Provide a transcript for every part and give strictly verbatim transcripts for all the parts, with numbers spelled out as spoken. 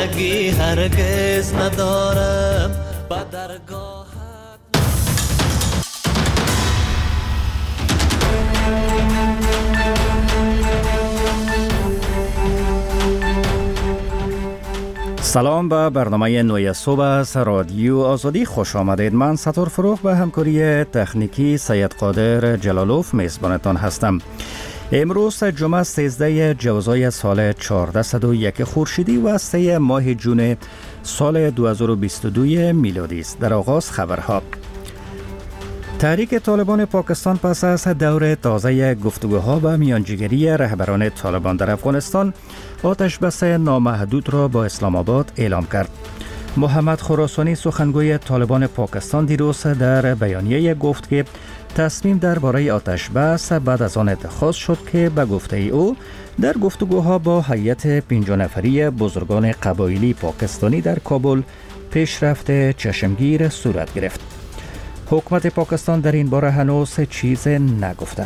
رگی هرگز ندارم با درگاه. سلام به برنامه نوی صبح از رادیو آزادی خوش آمدید. من ستار فروخ به همکاری تکنیکی سید قادر جلالوف میزبانتان هستم. امروز جمعه سیزده جوزای سال چهارده و یک خورشیدی و سه ماه جون سال دو هزار و بیست و دو میلادی است. در آغاز خبرها. تحریک طالبان پاکستان پس از دور تازه گفتگوها و میانجیگری رهبران طالبان در افغانستان آتش بس نامحدود را با اسلام آباد اعلام کرد. محمد خراسانی سخنگوی طالبان پاکستان دیروز در بیانیه گفت که تصمیم درباره آتش بس بعد از آن اتخاذ شد که به گفته او در گفتگوها با هیئت پنج نفری بزرگان قبایلی پاکستانی در کابل پیشرفت چشمگیر صورت گرفت. حکومت پاکستان در این باره هنوز چیز نگفته.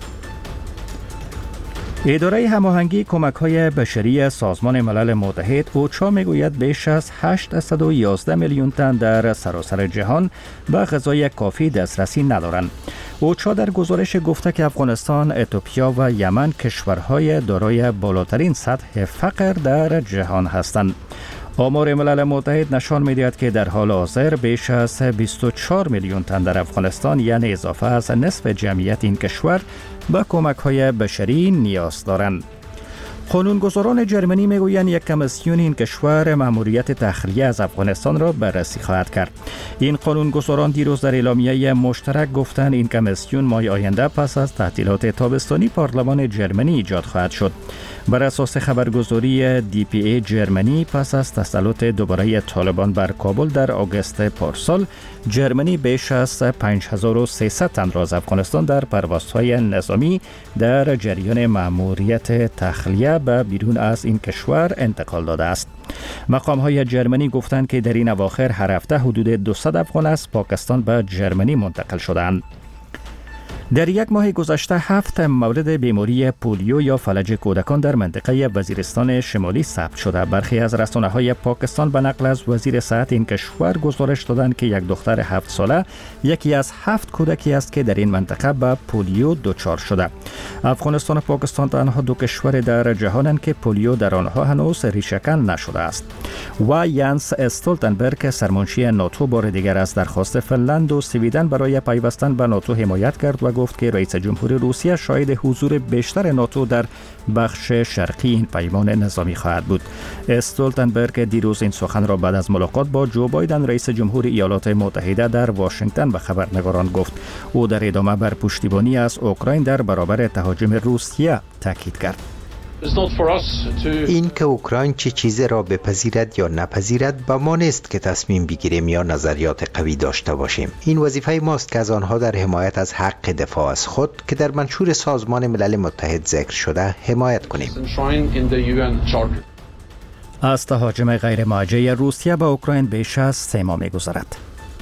اداره هماهنگی کمک‌های بشری سازمان ملل متحد اوچا میگوید بیش از هشتصد و یازده میلیون تن در سراسر جهان به غذای کافی دسترسی ندارند. اوچا در گزارش گفته که افغانستان، اتیوپیا و یمن کشورهای دارای بالاترین سطح فقر در جهان هستند. آمار ملل متحد نشان می‌دهد که در حال حاضر بیش از بیست و چهار میلیون تن در افغانستان، یعنی اضافه از نصف جمعیت این کشور، به کمک‌های بشری نیاز دارند. قانونگذاران جرمنی میگویند یک کمیسیون این کشور مأموریت تخلیه از افغانستان را بررسی خواهد کرد. این قانونگذاران دیروز در اعلامیه مشترک گفتند این کمیسیون ماه آینده پس از تعطیلات تابستانی پارلمان جرمنی ایجاد خواهد شد. بر اساس خبرگزاری دی پی ای جرمنی پس از تسلط دوباره طالبان بر کابل در آگوست پارسال، جرمنی بیش از پنج هزار و سیصد تن را از افغانستان در پروازهای نظامی در جریان مأموریت تخلیه به بیرون از این کشور انتقال داده است. مقام‌های جرمنی گفتند که در این اواخر هر هفته حدود دویست افغان از پاکستان به جرمنی منتقل شدند. در یک ماه گذشته هفت مورد بیماری پولیو یا فلج کودکان در منطقه وزیرستان شمالی ثبت شده. برخی از رسانه‌های پاکستان به نقل از وزیر صحت این کشور گزارش دادند که یک دختر هفت ساله یکی از هفت کودکی است که در این منطقه به پولیو دچار شده. افغانستان و پاکستان تنها دو کشور در جهانند که پولیو در آنها هنوز ریشه‌کن نشده است. و یانس استولتنبرگ سرمنشی ناتو بار دیگر از درخواست فنلند و سویدن برای پیوستن به ناتو حمایت کرد و گفت که رئیس جمهوری روسیه شاهد حضور بیشتر ناتو در بخش شرقی این پیمان نظامی خواهد بود. استولتنبرگ دیروز این سخن را بعد از ملاقات با جو بایدن رئیس جمهور ایالات متحده در واشنگتن به خبرنگاران گفت. او در ادامه بر پشتیبانی از اوکراین در برابر تهاجم روسیه تاکید کرد. این که اوکراین چه چیزی را بپذیرد یا نپذیرد با ما نیست که تصمیم بگیریم یا نظریات قوی داشته باشیم. این وظیفه ماست که از آنها در حمایت از حق دفاع از خود که در منشور سازمان ملل متحد ذکر شده حمایت کنیم. از تهاجم غیر موجه روسیه به اوکراین بیش از سه ماه می‌گذرد.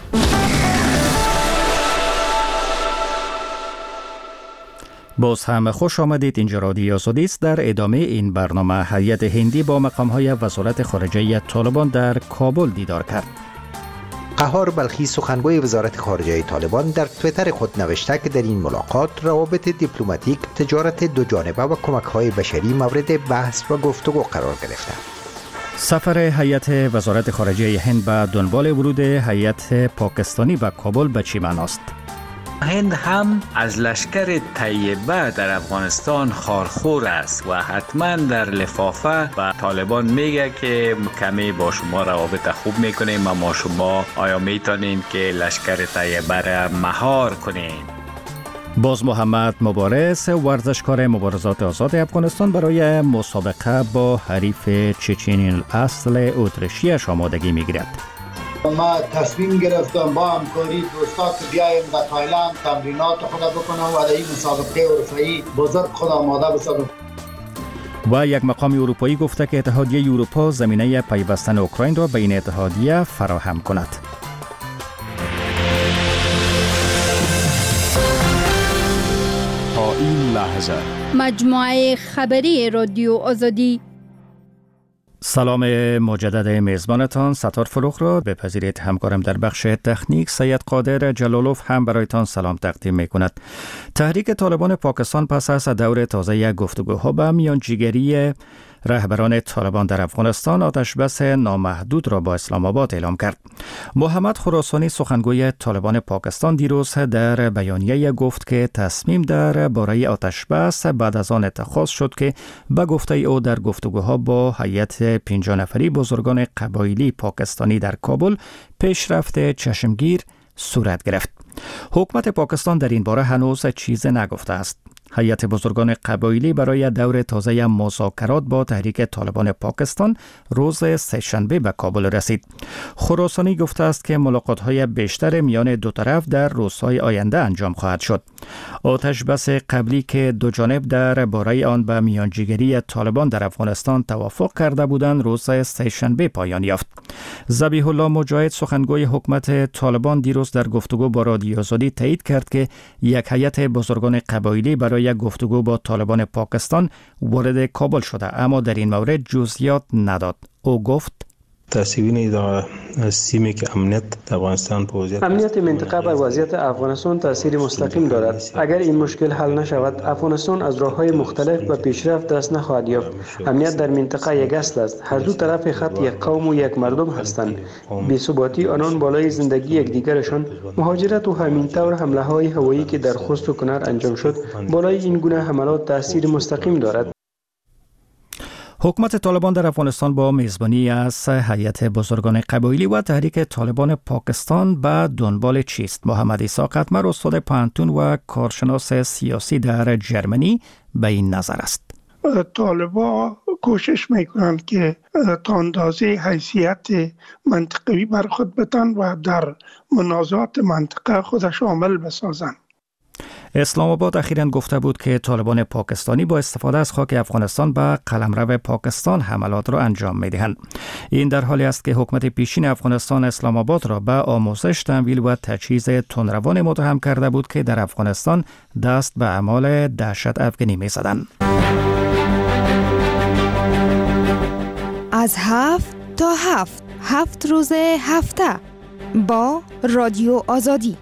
باز هم خوش آمدید. اینجا رادیو آزادی است. در ادامه این برنامه هیئت هندی با مقام‌های وزارت خارجه طالبان در کابل دیدار کرد. قهار بلخی سخنگوی وزارت خارجه طالبان در توییتر خود نوشته که در این ملاقات روابط دیپلماتیک، تجارت دو جانبه و کمک‌های بشری مورد بحث و گفتگو قرار گرفته. سفر هیئت وزارت خارجه هند به دنبال ورود هیئت پاکستانی به کابل به چه معناست؟ هند هم از لشکر طیبه در افغانستان خارخور است و حتما در لفافه به طالبان میگه که کمی با شما روابط خوب میکنیم و ما شما آیا میتونین که لشکر طیبه را مهار کنین. باز محمد مبارز ورزشکار مبارزات آزاد افغانستان برای مسابقه با حریف چچنی اصل اتریشیش آمادگی میگیرد. ما تصمیم گرفتم با همکاری دوستا که بیایم در تایلند تمرینات خود بکنم و در این مسابقه اروپایی بزرگ خود آماده بسازم. و یک مقام اروپایی گفته که اتحادیه اروپا زمینه پیوستن اوکراین را به این اتحادیه فراهم کند. تا این لحظه مجموعه خبری رادیو آزادی. سلام مجدد میزبانتان ستار فروغ را بپذیرید. همکارم در بخش تکنیک سید قادر جلالوف هم برایتان سلام تقدیم می کند. تحریک طالبان پاکستان پس از دور تازه گفتگوها به میانجیگری رهبران طالبان در افغانستان آتشبس نامحدود را با اسلام آباد اعلام کرد. محمد خراسانی سخنگوی طالبان پاکستان دیروز در بیانیه گفت که تصمیم در باره آتشبس بعد از آن اتخاذ شد که به گفته او در گفتگوها با هیئت پنجاه نفری بزرگان قبایلی پاکستانی در کابل پیشرفت چشمگیر صورت گرفت. حکومت پاکستان در این باره هنوز چیز نگفته است. هیئت بزرگان قبایلی برای دور تازه مذاکرات با تحریک طالبان پاکستان روز سه‌شنبه به کابل رسید. خراسانی گفته است که ملاقات‌های بیشتر میان دو طرف در روزهای آینده انجام خواهد شد. آتش بس قبلی که دو جانب در باره آن به میانجیگری طالبان در افغانستان توافق کرده بودند روز سه‌شنبه پایان یافت. ذبیح الله مجاهد سخنگوی حکومت طالبان دیروز در گفتگو با رادیو آزادی تایید کرد که یک هیئت بزرگان قبایلی برای یک گفتگو با طالبان پاکستان وارد کابل شده، اما در این مورد جزئیات نداد. او گفت تأثیری در سیمی که امنیت در افغانستان په وضعیت امنیت منطقه بر وضعیت افغانستان تأثیر مستقیم دارد. اگر این مشکل حل نشود، افغانستان از راه‌های مختلف و پیشرفت دست نخواهد یافت. امنیت در منطقه یک اصل است. هر دو طرف خط یک قوم و یک مردم هستند. بی‌ثباتی آنان بالای زندگی یکدیگرشان، مهاجرت و همین طور حمله‌های هوایی که در خوست و کنر انجام شد، بالای این گونه حملات تأثیر مستقیم دارد. حکومت طالبان در افغانستان با میزبانی از هیئت بزرگان قبایلی و تحریک طالبان پاکستان به دنبال چیست؟ محمد عیسی قطمر استاد پانتون و کارشناس سیاسی در جرمنی به این نظر است. طالبان کوشش میکنند که تا اندازه حیثیت منطقوی بر خود بتن و در منازعات منطقه خود شامل بسازند. اسلام آباد اخیراً گفته بود که طالبان پاکستانی با استفاده از خاک افغانستان به قلمرو پاکستان حملات را انجام می‌دهند. این در حالی است که حکومت پیشین افغانستان اسلام آباد را به آموزش، تمویل و تجهیز تندروان متهم کرده بود که در افغانستان دست به اعمال دهشت افغانی می‌زدند. از هفت تا هفت هفت روز هفته با رادیو آزادی.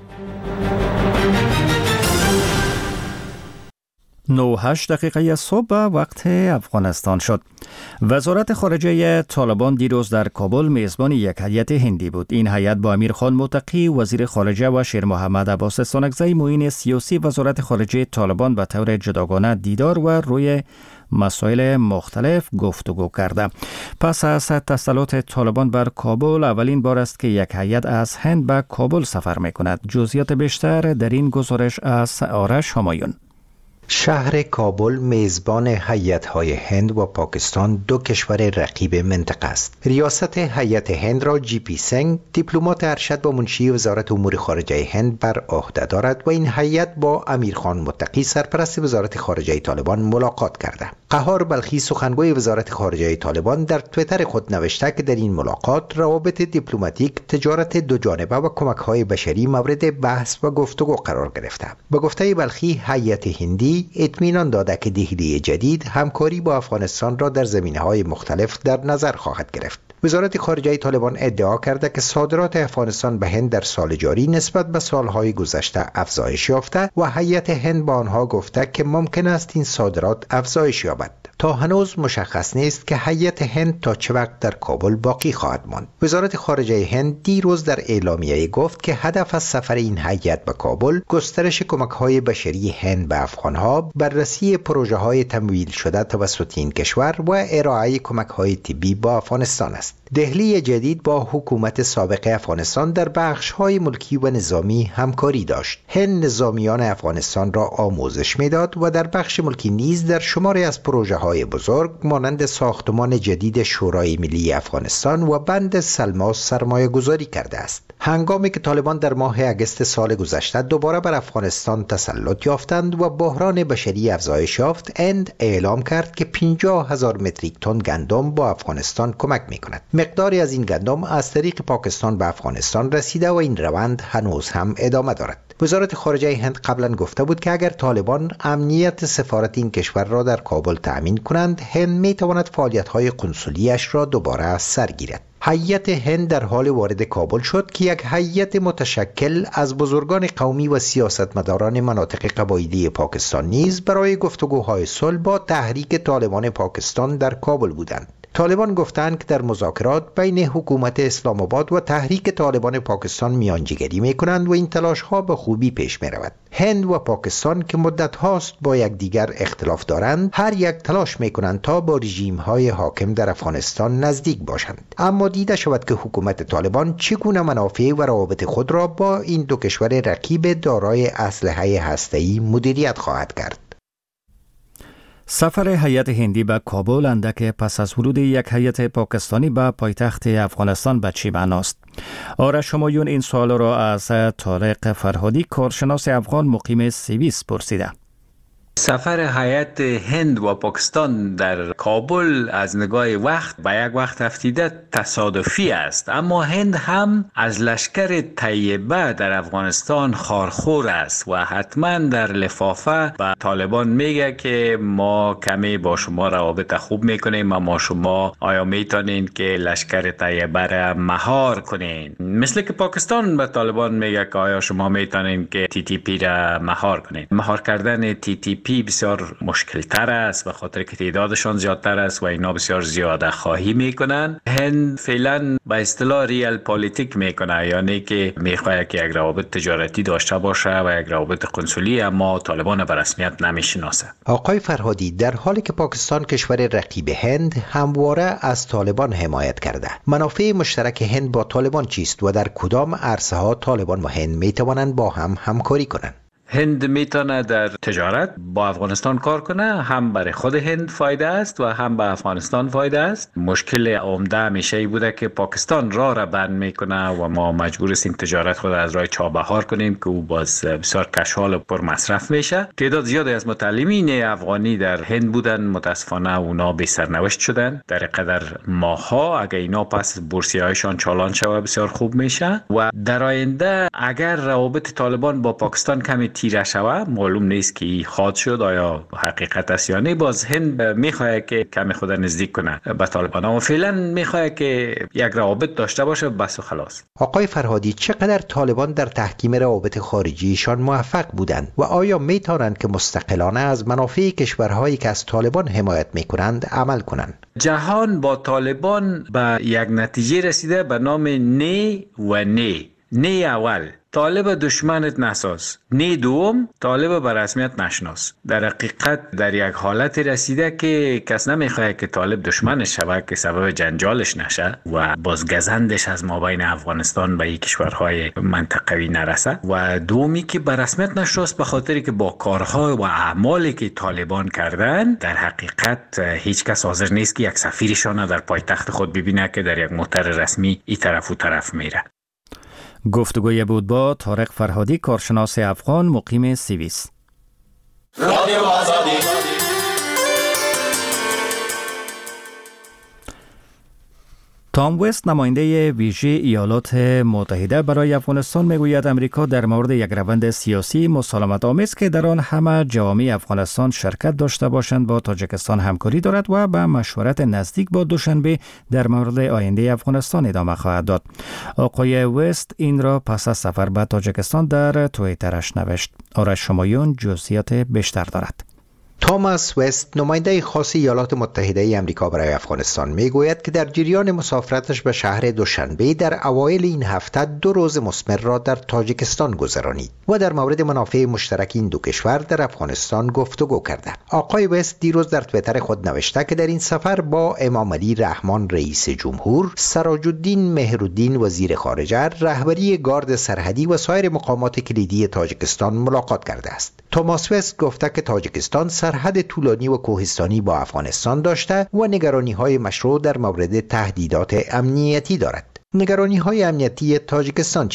نه و هشت دقیقه صبح وقت افغانستان شد. وزارت خارجه طالبان دیروز در کابل میزبان یک هیئت هندی بود. این هیئت با امیر خان متقی وزیر خارجه و شیر محمد عباس سانکزی معین سیاسی وزارت خارجه طالبان به طور جداگانه دیدار و روی مسائل مختلف گفتگو کرده. پس از تسلط طالبان بر کابل اولین بار است که یک هیئت از هند به کابل سفر می‌کند. جزئیات بیشتر در این گزارش از آرش همایون. شهر کابل میزبان هیئت‌های هند و پاکستان، دو کشور رقیب منطقه است. ریاست هیئت هند را جی پی سنگ، دیپلمات ارشد و منشی وزارت امور خارجه هند، بر عهده دارد و این هیئت با امیر خان متقی سرپرست وزارت خارجه طالبان ملاقات کرده. قهار بلخی سخنگوی وزارت خارجه طالبان در توییتر خود نوشته که در این ملاقات روابط دیپلماتیک، تجارت دو جانبه و کمک‌های بشری مورد بحث و گفتگو قرار گرفته. به گفته بلخی، هیئت هندی اطمینان داده که دهلی جدید همکاری با افغانستان را در زمینه‌های مختلف در نظر خواهد گرفت. وزارت خارجه طالبان ادعا کرده که صادرات افغانستان به هند در سال جاری نسبت به سالهای گذشته افزایش یافته و هیئت هند با آنها گفته که ممکن است این صادرات افزایش یابد. تا هنوز مشخص نیست که هیئت هند تا چه وقت در کابل باقی خواهد ماند. وزارت خارجه هند دیروز در اعلامیه گفت که هدف از سفر این هیئت به کابل گسترش کمک‌های بشری هند به افغان‌ها، بررسی پروژه‌های تمویل شده توسط این کشور و ارائه کمک‌های طبی با افغانستان است. دهلی جدید با حکومت سابق افغانستان در بخش‌های ملکی و نظامی همکاری داشت. هند نظامیان افغانستان را آموزش می‌داد و در بخش ملکی نیز در شماری از پروژه‌های بزرگ مانند ساختمان جدید شورای ملی افغانستان و بند سلما سرمایه گذاری کرده است. هنگامی که طالبان در ماه اگست سال گذشته دوباره بر افغانستان تسلط یافتند و بحران بشری افزایش یافت، هند اعلام کرد که پنجاه هزار متریک تن گندم با افغانستان کمک می‌کند. مقداری از این گندم از طریق پاکستان به افغانستان رسیده و این روند هنوز هم ادامه دارد. وزارت خارجه هند قبلا گفته بود که اگر طالبان امنیت سفارت این کشور را در کابل تأمین کنند، هند می تواند فعالیت‌های قنصلی‌اش را دوباره از سر گیرد. هیئت هند در حال وارد کابل شد که یک هیئت متشکل از بزرگان قومی و سیاستمداران مناطق قبایلی پاکستان نیز برای گفتگوهای صلح با تحریک طالبان پاکستان در کابل بودند. طالبان گفتند که در مذاکرات بین حکومت اسلام آباد و تحریک طالبان پاکستان میانجیگری می کنند و این تلاش ها به خوبی پیش می رود. هند و پاکستان که مدت هاست با یکدیگر اختلاف دارند، هر یک تلاش می کنند تا با رژیم های حاکم در افغانستان نزدیک باشند. اما دیده شود که حکومت طالبان چگونه منافع و روابط خود را با این دو کشور رقیب دارای اسلحه هسته‌ای مدیریت خواهد کرد. سفر هیئت هندی به کابل اندک پس از ورود یک هیئت پاکستانی به پایتخت افغانستان به چی معناست؟ آرش همایون این سوال را از طارق فرهادی، کارشناس افغان مقیم سوئیس پرسیده. سفر هیئت هند و پاکستان در کابل از نگاه وقت به یک وقت افتیده تصادفی است، اما هند هم از لشکر طیبه در افغانستان خارخور است و حتما در لفافه به طالبان میگه که ما کمی با شما روابط خوب میکنیم و ما شما آیا میتونین که لشکر طیبه را مهار کنین، مثل که پاکستان به طالبان میگه که آیا شما میتونین که تی تی پی را مهار کنین. مهار کردن تی تی پی بسیار مشکل تر است به خاطر که تعدادشان زیادتر است و اینا بسیار زیاده خواهی میکنن. هند فعلا به اصطلاح ریال پالیتیک میکنه، یعنی که میخواد که یک روابط تجارتی داشته باشه و یک روابط قنصلی، اما طالبان به رسمیت نمیشناسه. آقای فرهادی، در حالی که پاکستان کشور رقیب هند همواره از طالبان حمایت کرده، منافع مشترک هند با طالبان چیست و در کدام عرصه ها طالبان و هند میتوانند با هم همکاری کنند؟ هند میتونه در تجارت با افغانستان کار کنه، هم برای خود هند فایده است و هم به افغانستان فایده است. مشکل عمده همیشه ای بوده که پاکستان راه را بند میکنه و ما مجبور هستیم تجارت خود از راه چابهار کنیم که او باز بسیار کشال و پر مصرف میشه. تعداد زیادی از متعلمین افغانی در هند بودن، متاسفانه اونا بی سرنوشت شدن. در قدر ماها اگر اینا پس بورسیه‌هایشان چالان شود بسیار خوب میشه و در آینده اگر روابط طالبان با پاکستان کمی تیره شود، معلوم نیست که خواهد شد آیا حقیقت است یا نه. باز هند میخواد که کمی خود نزدیک کنه به طالبان و فعلا میخواد که یک روابط داشته باشه، بس و خلاص. آقای فرهادی، چقدر طالبان در تحکیم روابط خارجیشان موفق بودند و آیا میتونند که مستقلانه از منافع کشورهایی که از طالبان حمایت میکنند عمل کنند؟ جهان با طالبان به یک نتیجه رسیده به نام نه و نه. نه اول، طالب دشمنت نساز. نه دوم، طالب به رسمیت نشناس. در حقیقت در یک حالت رسیده که کس نمیخواد که طالب دشمنش شود که سبب جنجالش نشه و بازگزندش از مابین افغانستان به یک کشورهای منطقوی نرسه، و دومی که به رسمیت نشناس به خاطری که با کارها و اعمالی که طالبان کردن در حقیقت هیچ کس حاضر نیست که یک سفیرشان در پایتخت خود ببینه که در یک موتر رسمی این طرف و طرف میره. گفتگوی بود با طارق فرهادی، کارشناس افغان مقیم سوئیس. رادیو آزادی. تام وست، نماینده ویژه ایالات متحده برای افغانستان، میگوید امریکا در مورد یک روند سیاسی مسالمت آمیز که در آن همه جوامع افغانستان شرکت داشته باشند با تاجیکستان همکاری دارد و به مشورت نزدیک با دوشنبه در مورد آینده افغانستان ادامه خواهد داد. آقای وست این را پس از سفر به تاجیکستان در توییترش نوشت. آرش همایون جزئیات بیشتر دارد. توماس وست، نماینده خاص ایالات متحده ای آمریکا برای افغانستان، میگوید که در جریان مسافرتش به شهر دوشنبه در اوایل این هفته دو روز مثمر را در تاجیکستان گذرانید و در مورد منافع مشترک این دو کشور در افغانستان گفتگو کرده. آقای وست دیروز در توییتر خود نوشته که در این سفر با امام علی رحمان رئیس جمهور، سراج الدین مهرالدین وزیر خارجه، رهبری گارد سرحدی و سایر مقامات کلیدی تاجیکستان ملاقات کرده است. توماس وست گفته که تاجیکستان سرحد طولانی و کوهستانی با افغانستان داشته و نگرانی‌های مشروع در مورد تهدیدات امنیتی دارد. نگرانی‌های امنیتی تاجیکستان چیست؟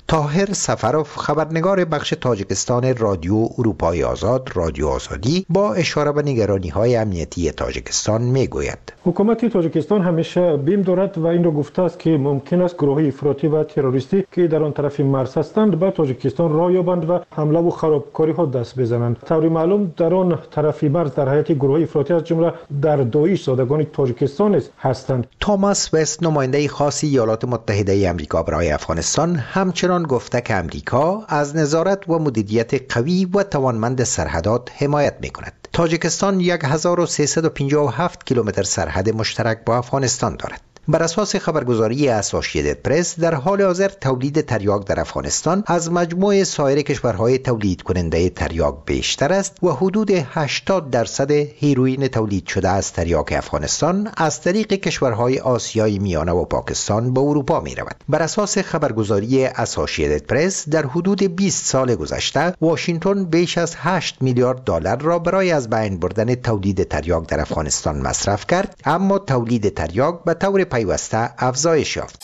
طاهر سفروف، خبرنگار بخش تاجیکستان رادیو اروپای آزاد رادیو آزادی، با اشاره به نگرانی‌های امنیتی تاجیکستان میگوید: حکومت تاجیکستان همیشه بیم دارد و این را گفته است که ممکن است گروه‌های افراطی و تروریستی که در آن طرف مرز هستند به تاجیکستان راه یابند و حمله و خرابکاری‌ها دست بزنند. طوری معلوم در آن طرف مرز در حیات گروه‌های افراطی از جمله در داعش زادگان تاجیکستان هستند. توماس وست، نماینده خاص ایالات متحده آمریکا برای افغانستان، همچنان گفته که آمریکا از نظارت و مدیریت قوی و توانمند سرحدات حمایت می‌کند. تاجیکستان هزار و سیصد و پنجاه و هفت کیلومتر سرحد مشترک با افغانستان دارد. بر اساس خبرگزاری اسوسییتد پرس، در حال حاضر تولید تریاک در افغانستان از مجموع سایر کشورهای تولید کننده تریاک بیشتر است و حدود هشتاد درصد هیروئین تولید شده از تریاک افغانستان از طریق کشورهای آسیای میانه و پاکستان به اروپا می رود. بر اساس خبرگزاری اسوسییتد پرس، در حدود بیست سال گذشته واشنگتن بیش از هشت میلیارد دلار را برای از بین بردن تولید تریاک در افغانستان مصرف کرد، اما تولید تریاک به طور پیوسته افزایش یافت.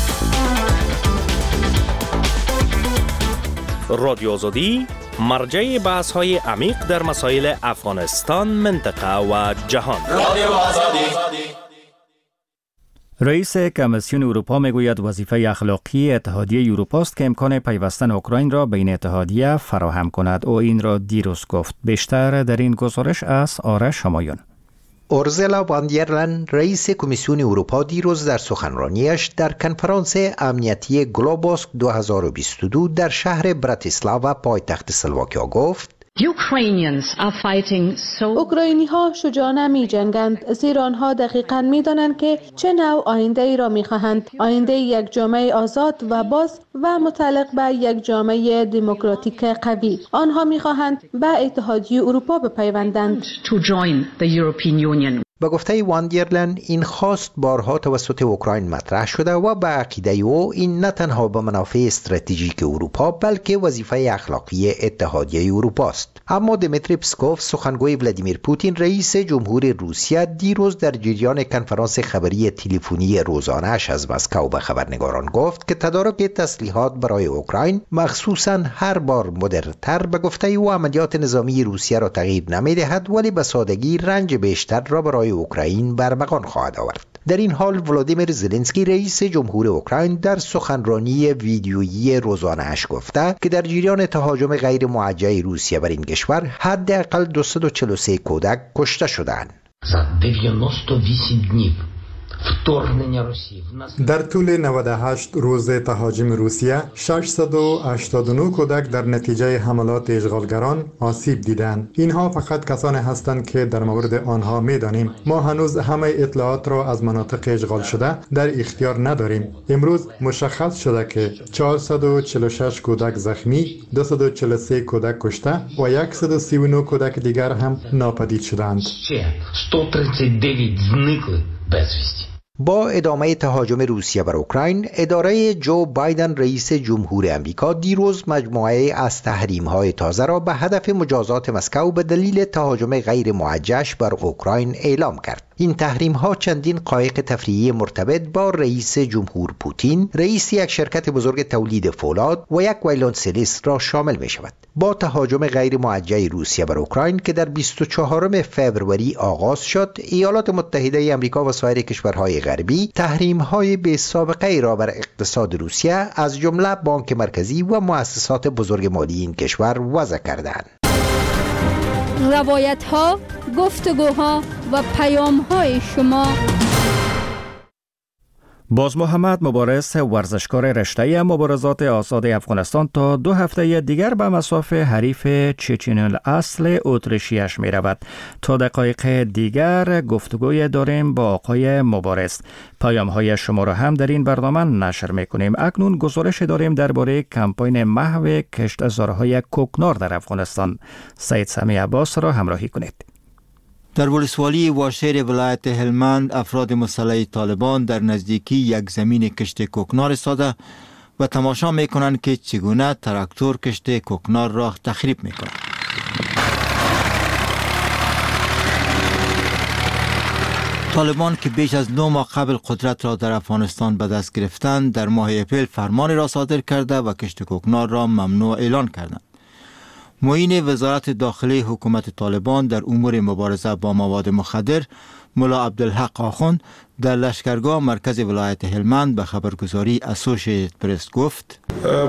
رادیو آزادی مرجع بحث های عمیق در مسائل افغانستان، منطقه و جهان. رادیو آزادی. رئیس کمیسیون اروپا میگوید وظیفه اخلاقی اتحادیه اروپا است که امکان پیوستن اوکراین را بین اتحادیه فراهم کند. او این را دیروز گفت. بیشتر در این گزارش از آرش شمایان. اورزلا وان در لین، رئیس کمیسیون اروپا، دیروز در سخنرانیش در کنفرانس امنیتی گلوبوسک دو هزار و بیست و دو در شهر براتیسلاوا پایتخت اسلواکیا گفت: اوکراینی ها شجاعانه می جنگند، زیرا آنها دقیقاً می دانند که چه نوع آینده ای را می خواهند. آینده یک جامعه آزاد و باز و متعلق به یک جامعه دموکراتیک قوی. آنها می خواهند به اتحادیه اروپا بپیوندند. به گفته وان در لین، این خواست بارها توسط اوکراین مطرح شده و به عقیده او این نه تنها به منافع استراتژیک اروپا بلکه وظیفه اخلاقی اتحادیه اروپا است. اما دمیتری پسکوف، سخنگوی ولادیمیر پوتین رئیس جمهور روسیه، دیروز در جریان کنفرانس خبری تلفنی روزانه‌اش از مسکو به خبرنگاران گفت که تدارک تسلیحات برای اوکراین، مخصوصاً هر بار مدرن‌تر، به گفته او عملیات نظامی روسیه را تغییر نمی‌دهد، ولی به سادگی رنج بیشتر را برای اوکراین برمغان خواهد آورد. در این حال ولادیمیر زلنسکی، رئیس جمهور اوکراین، در سخنرانی ویدیویی روزانه‌اش گفته که در جریان تهاجم غیر موجه روسیه بر این کشور حداقل دویست و چهل و سه کودک کشته شدند. در طول نود و هشت روز تهاجم روسیه، ششصد و هشتاد و نه کودک در نتیجه حملات اشغالگران آسیب دیدند. اینها فقط کسانی هستند که در مورد آنها می‌دانیم. ما هنوز همه اطلاعات را از مناطق اشغال شده در اختیار نداریم. امروز مشخص شده که چهارصد و چهل و شش کودک زخمی، دویست و چهل و سه کودک کشته و صد و سی و نه کودک دیگر هم ناپدید شدند. با ادامه تهاجم روسیه بر اوکراین، اداره جو بایدن رئیس جمهور امریکا دیروز مجموعه از تحریم‌های تازه را به هدف مجازات مسکو به دلیل تهاجم غیر موجه‌اش بر اوکراین اعلام کرد. این تحریم‌ها چندین قایق تفریحی مرتبط با رئیس جمهور پوتین، رئیس یک شرکت بزرگ تولید فولاد و یک ویولنسلیست را شامل می‌شود. با تهاجم غیر موجه روسیه بر اوکراین که در بیست و چهارم فوریه آغاز شد، ایالات متحده آمریکا و سایر کشورهای غربی تحریم‌های بی سابقه ای را بر اقتصاد روسیه از جمله بانک مرکزی و مؤسسات بزرگ مالی این کشور وضع کردند. روایت‌ها، گفتگوها و پیام‌های شما. باز محمد مبارز، ورزشکار رشته مبارزات آزاد افغانستان، تا دو هفته دیگر به مصاف حریف چچن الاصل اتریشیش می رود. تا دقایق دیگر گفتگوی داریم با آقای مبارز. پیام های شما را هم در این برنامه نشر می کنیم. اکنون گزارش داریم درباره کمپاین محو کشتزارهای کوکنار در افغانستان. سید سمی عباس را همراهی کنید. در ولسوالی واشیر ولایت هلمند، افراد مسلح طالبان در نزدیکی یک زمین کشت کوکنار ایستاده و تماشا میکنند که چگونه تراکتور کشت کوکنار را تخریب میکند. طالبان که بیش از نه ماه قبل قدرت را در افغانستان به دست گرفتند، در ماه اپریل فرمانی را صادر کرده و کشت کوکنار را ممنوع اعلان کردند. معین وزارت داخلی حکومت طالبان در امور مبارزه با مواد مخدر، ملا عبدالحق آخوند، در لشکرگاه مرکز ولایت هلمند به خبرگزاری اسوشییتد پرس گفت: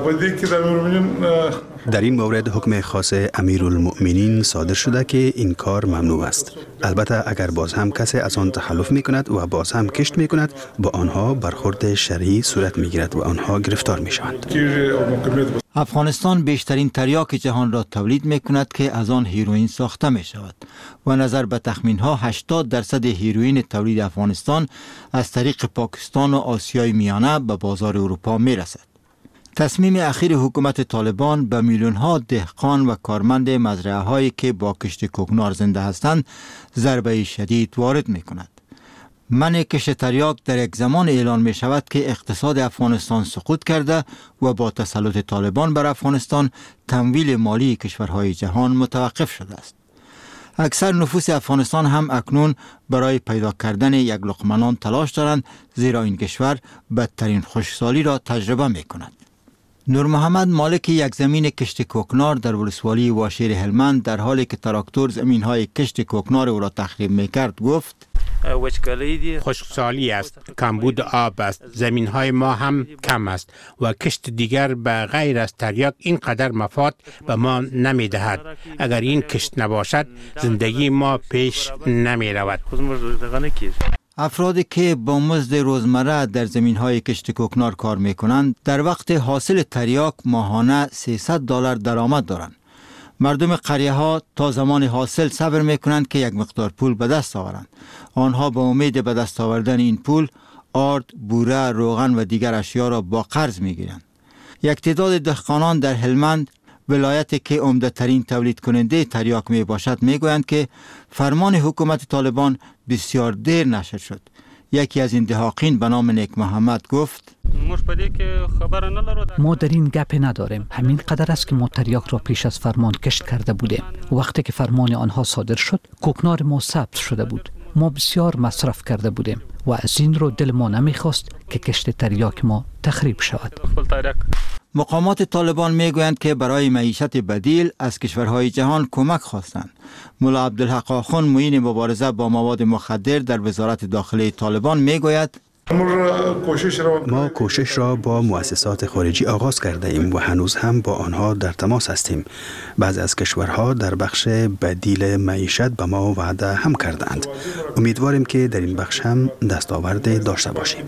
در این مورد حکم خاص امیرالمؤمنین صادر شده که این کار ممنوع است. البته اگر باز هم کسی از آن تخلف می کند و باز هم کشت می کند، با آنها برخورد شرعی صورت می گیرد و آنها گرفتار می شوند. افغانستان بیشترین تریاک جهان را تولید می کند که از آن هیروئین ساخته می شود و نظر به تخمین ها هشتاد درصد هیروئین تولید افغانستان از طریق پاکستان و آسیای میانه به بازار اروپا می رسد. تصمیم اخیر حکومت طالبان به میلیون ها دهقان و کارمند مزرعه هایی که با کشت کوکنار زنده هستند ضربه شدید وارد می کند. منع کشت تریاک در یک زمان اعلان می شود که اقتصاد افغانستان سقوط کرده و با تسلط طالبان بر افغانستان تمویل مالی کشورهای جهان متوقف شده است. اکثر نفوس افغانستان هم اکنون برای پیدا کردن یک لقمه نان تلاش دارند، زیرا این کشور بدترین خشکسالی را تجربه می کند. نور محمد مالک یک زمین کشت کوکنار در ولسوالی واشیر هلمند در حالی که تراکتور زمین های کشت کوکنار او را تخریب می کرد گفت: خشکسالی است، کمبود آب است، زمین های ما هم کم است و کشت دیگر به غیر از تریاک اینقدر مفاد به ما نمی دهد. اگر این کشت نباشد زندگی ما پیش نمی رود. افرادی که با مزد روزمره در زمین‌های کشت کوکنار کار می‌کنند در وقت حاصل تریاک ماهانه سیصد دلار درآمد دارند. مردم قریه‌ها تا زمان حاصل صبر می‌کنند که یک مقدار پول به دست آورند. آنها با امید به دست آوردن این پول آرد، بوره، روغن و دیگر اشیا را با قرض می‌گیرند. یک تعداد دهقانان در هلمند، ولایتی که عمده ترین تولید کننده تریاک می باشد، می گویند که فرمان حکومت طالبان بسیار دیر نشر شد. یکی از این دهاقین به نام نیک محمد گفت: ما در این گپ نداریم. همین قدر است که ما تریاک را پیش از فرمان کشت کرده بودیم. وقتی که فرمان آنها صادر شد، کوکنار ما ثبت شده بود. ما بسیار مصرف کرده بودیم و از این رو دل ما نمیخواست که کشت تریاک ما تخریب شود. مقامات طالبان میگویند که برای معیشت بدیل از کشورهای جهان کمک خواستند. ملا عبدالحق آخوند معین مبارزه با مواد مخدر در وزارت داخلی طالبان میگوید: ما کوشش را با مؤسسات خارجی آغاز کرده ایم و هنوز هم با آنها در تماس هستیم. بعضی از کشورها در بخش بدیل معیشت به ما وعده هم کردند. امیدواریم که در این بخش هم دستاورد داشته باشیم.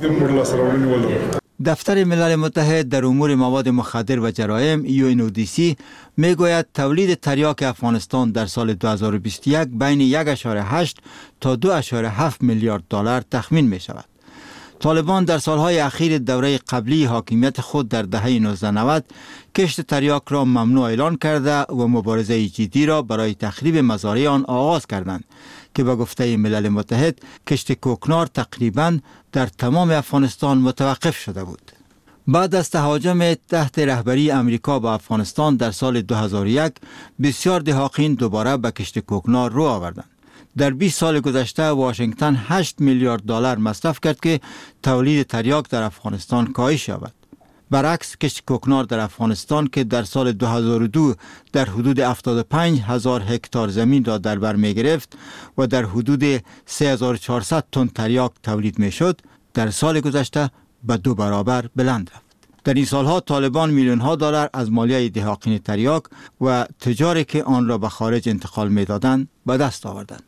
دفتر ملل متحد در امور مواد مخدر و جرایم یو ان او دی سی میگوید تولید تریاک افغانستان در سال دو هزار و بیست و یک بین یک و هشت تا دو و هفت میلیارد دلار تخمین می شود. طالبان در سالهای اخیر دوره قبلی حاکمیت خود در دهه نوزده نود کشت تریاک را ممنوع اعلان کرده و مبارزه جدی را برای تخریب مزارع آن آغاز کردند که به گفته ملل متحد کشت کوکنار تقریباً در تمام افغانستان متوقف شده بود. بعد از تهاجم تحت رهبری امریکا به افغانستان در سال دو هزار و یک بسیار دهاقین دوباره به کشت کوکنار رو آوردند. در بیست سال گذشته واشنگتن هشت میلیارد دلار مصرف کرد که تولید تریاک در افغانستان کاهش یابد. برعکس کشت کوکنار در افغانستان که در سال دو هزار و دو در حدود هفتاد و پنج هزار هکتار زمین را در بر می گرفت و در حدود سه هزار و چهارصد تن تریاک تولید می شد، در سال گذشته به دو برابر بلند رفت. در این سالها طالبان میلیون ها دلار از مالیه دهاقین تریاک و تجاری که آن را به خارج انتقال می دادند به دست آوردند.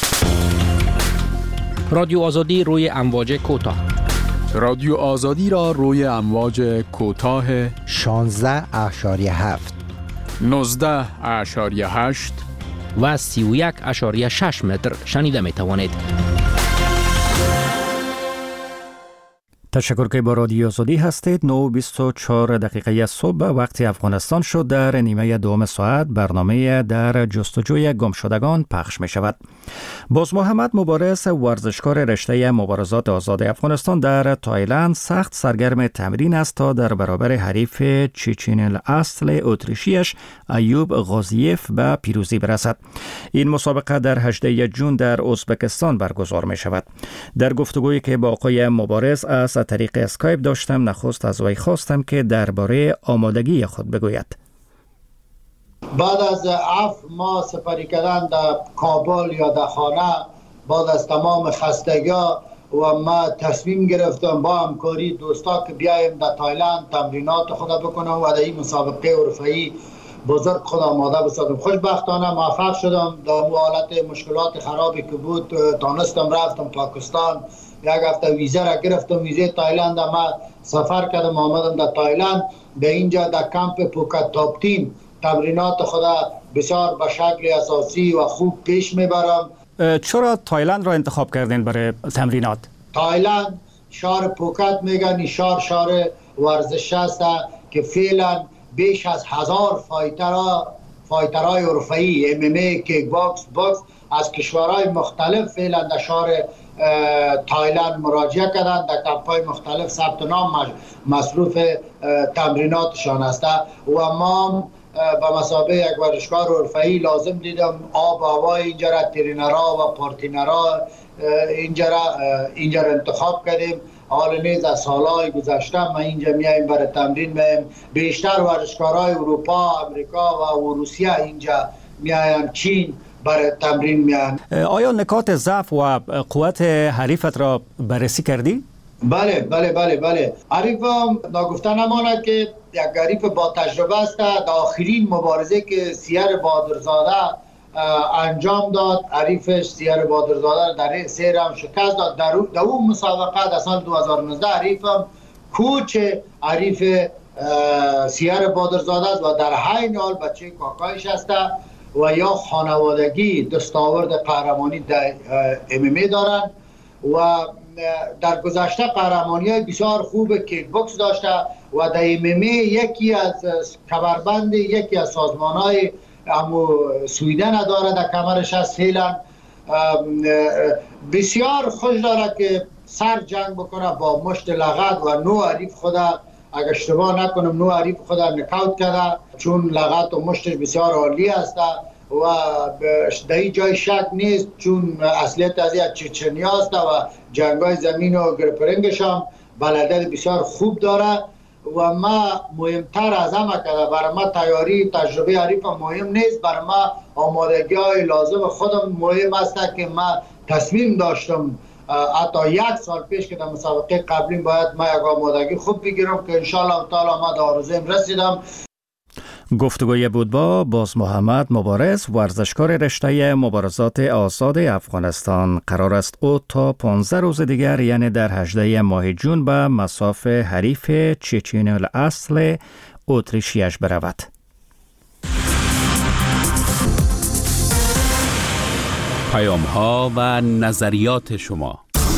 رادیو آزادی روی امواج کوتاه. رادیو آزادی را روی امواج کوتاه شانزده اشاریه هفت، نوزده اشاریه هشت و سی و یک اشاریه شش متر شنیده می توانید. تشکر که با رادیو آزادی هستید. نه و بیست و چهار دقیقه صبح وقت افغانستان شد. در نیمه دوم ساعت برنامه در جستجوی گمشدگان پخش می شود. باز محمد مبارز، ورزشکار رشته مبارزات آزاد افغانستان در تایلند، سخت سرگرم تمرین است تا در برابر حریف چچن الاصل اتریشیش ایوب غازیف به پیروزی برسد. این مسابقه در هجدهم ژوئن در ازبکستان برگزار می شود. در گفتگویی که با آقای مبارز از طریق اسکایپ داشتم، نخست از وی خواستم که درباره آمادگی خود بگوید. بعد از هفت ماه سپری کردن در کابل یا در خانه، بعد از تمام خستگی و ما تصمیم گرفتم با همکاری دوستا که بیایم در تایلند تمرینات خود بکنم و در این مسابقه حرفه‌ای بزرگ خود آماده بسازم. خوشبختانه موفق شدم. در حالت مشکلات خرابی که بود تانستم رفتم پاکستان، یک هفته ویزا را گرفتم، ویزا تایلند ما سفر کردم، آمدم در تایلند. به اینجا در کمپ پوکت تاپ تیم تمرینات خدا بسیار به شکل اساسی و خوب پیش میبرم. چرا تایلند را انتخاب کردین برای تمرینات؟ تایلند شهر پوکت میگن، شهر شهر ورزش است که فعلا بیش از هزار فایترها فایترهای حرفه‌ای ام ام ای، کیک باکس، باکس از کشورهای مختلف فعلا در شهر تایلند مراجعه کردند. در کمپ‌های مختلف ثبت نام مصروف تمریناتشان است و ما به مثابه یک ورزشکار حرفه‌ای لازم دیدم آب و هوای اینجا را، ترینرها و پارتینرها اینجا را اینجا را انتخاب کردیم. حال نیز از سالهای گذشته ما اینجا میایم برای تمرین میایم. بیشتر ورزشکارهای اروپا، امریکا و روسیه اینجا میاین، چین برای تمرین میان. آیا نکات ضعف و قوت حریفت را بررسی کردی؟ بله بله بله بله. حریفم ناگفته نماند که یک حریف با تجربه است. در آخرین مبارزه که سیر بادرزاده انجام داد، حریفش سیر بادرزاده در سه راند شکست داد. در, در اون مسابقه در سال دو هزار و نوزده حریفم کوچ حریف سیر بادرزاده است و در حین حال بچه کاکایش است و یا خانوادگی دستاورد قهرمانی در ام ام ای دارند و در گذشته قهرمانی های بسیار خوب کیک باکس داشته و در ام ام ای یکی از کمربند یکی از سازمان های امو سویدن داره در کمرش هست. فعلا بسیار خوش داره که سر جنگ بکنه با مشت لغت و نو حریف خدا، اگر اشتباه نکنم نو حریف خدا نکاوت کرده، چون لغت و مشتش بسیار عالی است و در این جای شک نیست چون اصلیت از یک چچنی است و جنگای زمین و گرپرنگش هم بلدت بسیار خوب داره و ما مهمتر از همه کرده برای ما تیاری تجربه حریف مهم نیست، برای ما آمادگی های لازم خودم مهم است که ما تصمیم داشتم حتی یک سال پیش که در مسابقه قبلی باید ما یک آمادگی خوب بگیرم که انشاءالله تعالی ما در آرزویم رسیدم. گفتگوی بود با باز محمد مبارز، ورزشکار رشته مبارزات آزاد افغانستان. قرار است او تا پانزده روز دیگر یعنی در هجدهم ماه ژوئن به مصاف حریف چچن الاصل اتریشیش برود. پیام ها و نظریات شما.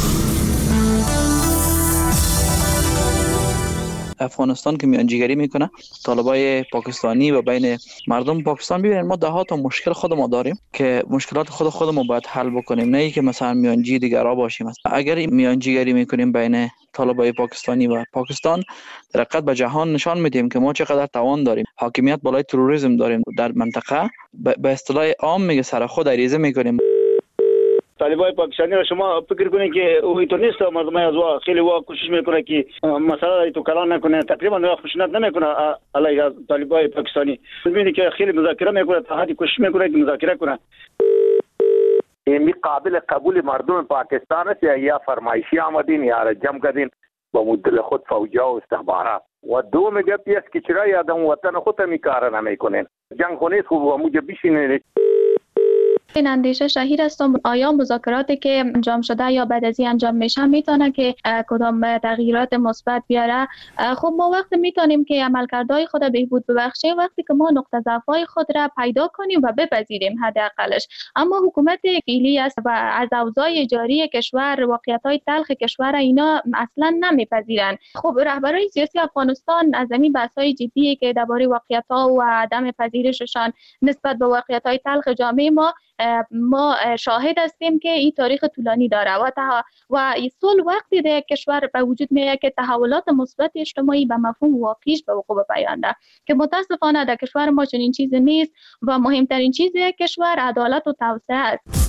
افغانستان که میانجیگری میکنه، طالبای پاکستانی و بین مردم پاکستان، ببینید ما ده ها تا مشکل خود ما داریم که مشکلات خود خودمون باید حل بکنیم، نه ای که مثلا میانجی دیگرها باشیم. اگر میانجیگری میکنیم بین طالبای پاکستانی و پاکستان، در حقیقت به جهان نشان میدیم که ما چقدر توان داریم، حاکمیت بالای تروریسم داریم در منطقه. به اصطلاح عام میگه سر خود عریضه میکنیم. طالبای پاکستانی را شما فکر کنید که او اینطور نیست، مردم از وا خیلی وا کوشش میکنه که مسئله تو کلان نکنه، تقریبا خشونت نمیکنه علیه طالبای پاکستانی. میبینید که خیلی مذاکره میکنه، تا حدی کوشش میکنه که مذاکره کنه. این قابل قبول مردم پاکستان است یا فرمایشی آمدین یا جمع کردین با مدل خود فوجا و استخبارات و دو میگه پیس که چرا یادم وطن خود می کار نمیکنین. جنگ خونیست خوب و موجه بیشینه. این اندیشه شهیر است آیا مذاکراتی که انجام شده یا بعد از این انجام میشه میتونه که کدام تغییرات مثبت بیاره. خب ما وقتی میتونیم که عملکردهای خود بهبود ببخشیم وقتی که ما نقطه ضعف‌های خود را پیدا کنیم و بپذیریم حداقلش. اما حکومت فعلی است و از اوضاع جاری کشور واقعیت‌های تلخ کشور اینا اصلا نمیپذیرن. خب رهبران سیاسی افغانستان از این بحث‌های جدی که درباره واقعیت‌ها و عدم پذیرششان نسبت به واقعیت‌های تلخ جامعه ما ما شاهد هستیم که این تاریخ طولانی داره و تها و صلح وقتی در کشور به وجود میاد که تحولات مثبت اجتماعی به مفهوم واقعیش به وقوع پیونده که متاسفانه در کشور ما چنین چیزی نیست و مهمترین چیز کشور عدالت و توسعه است.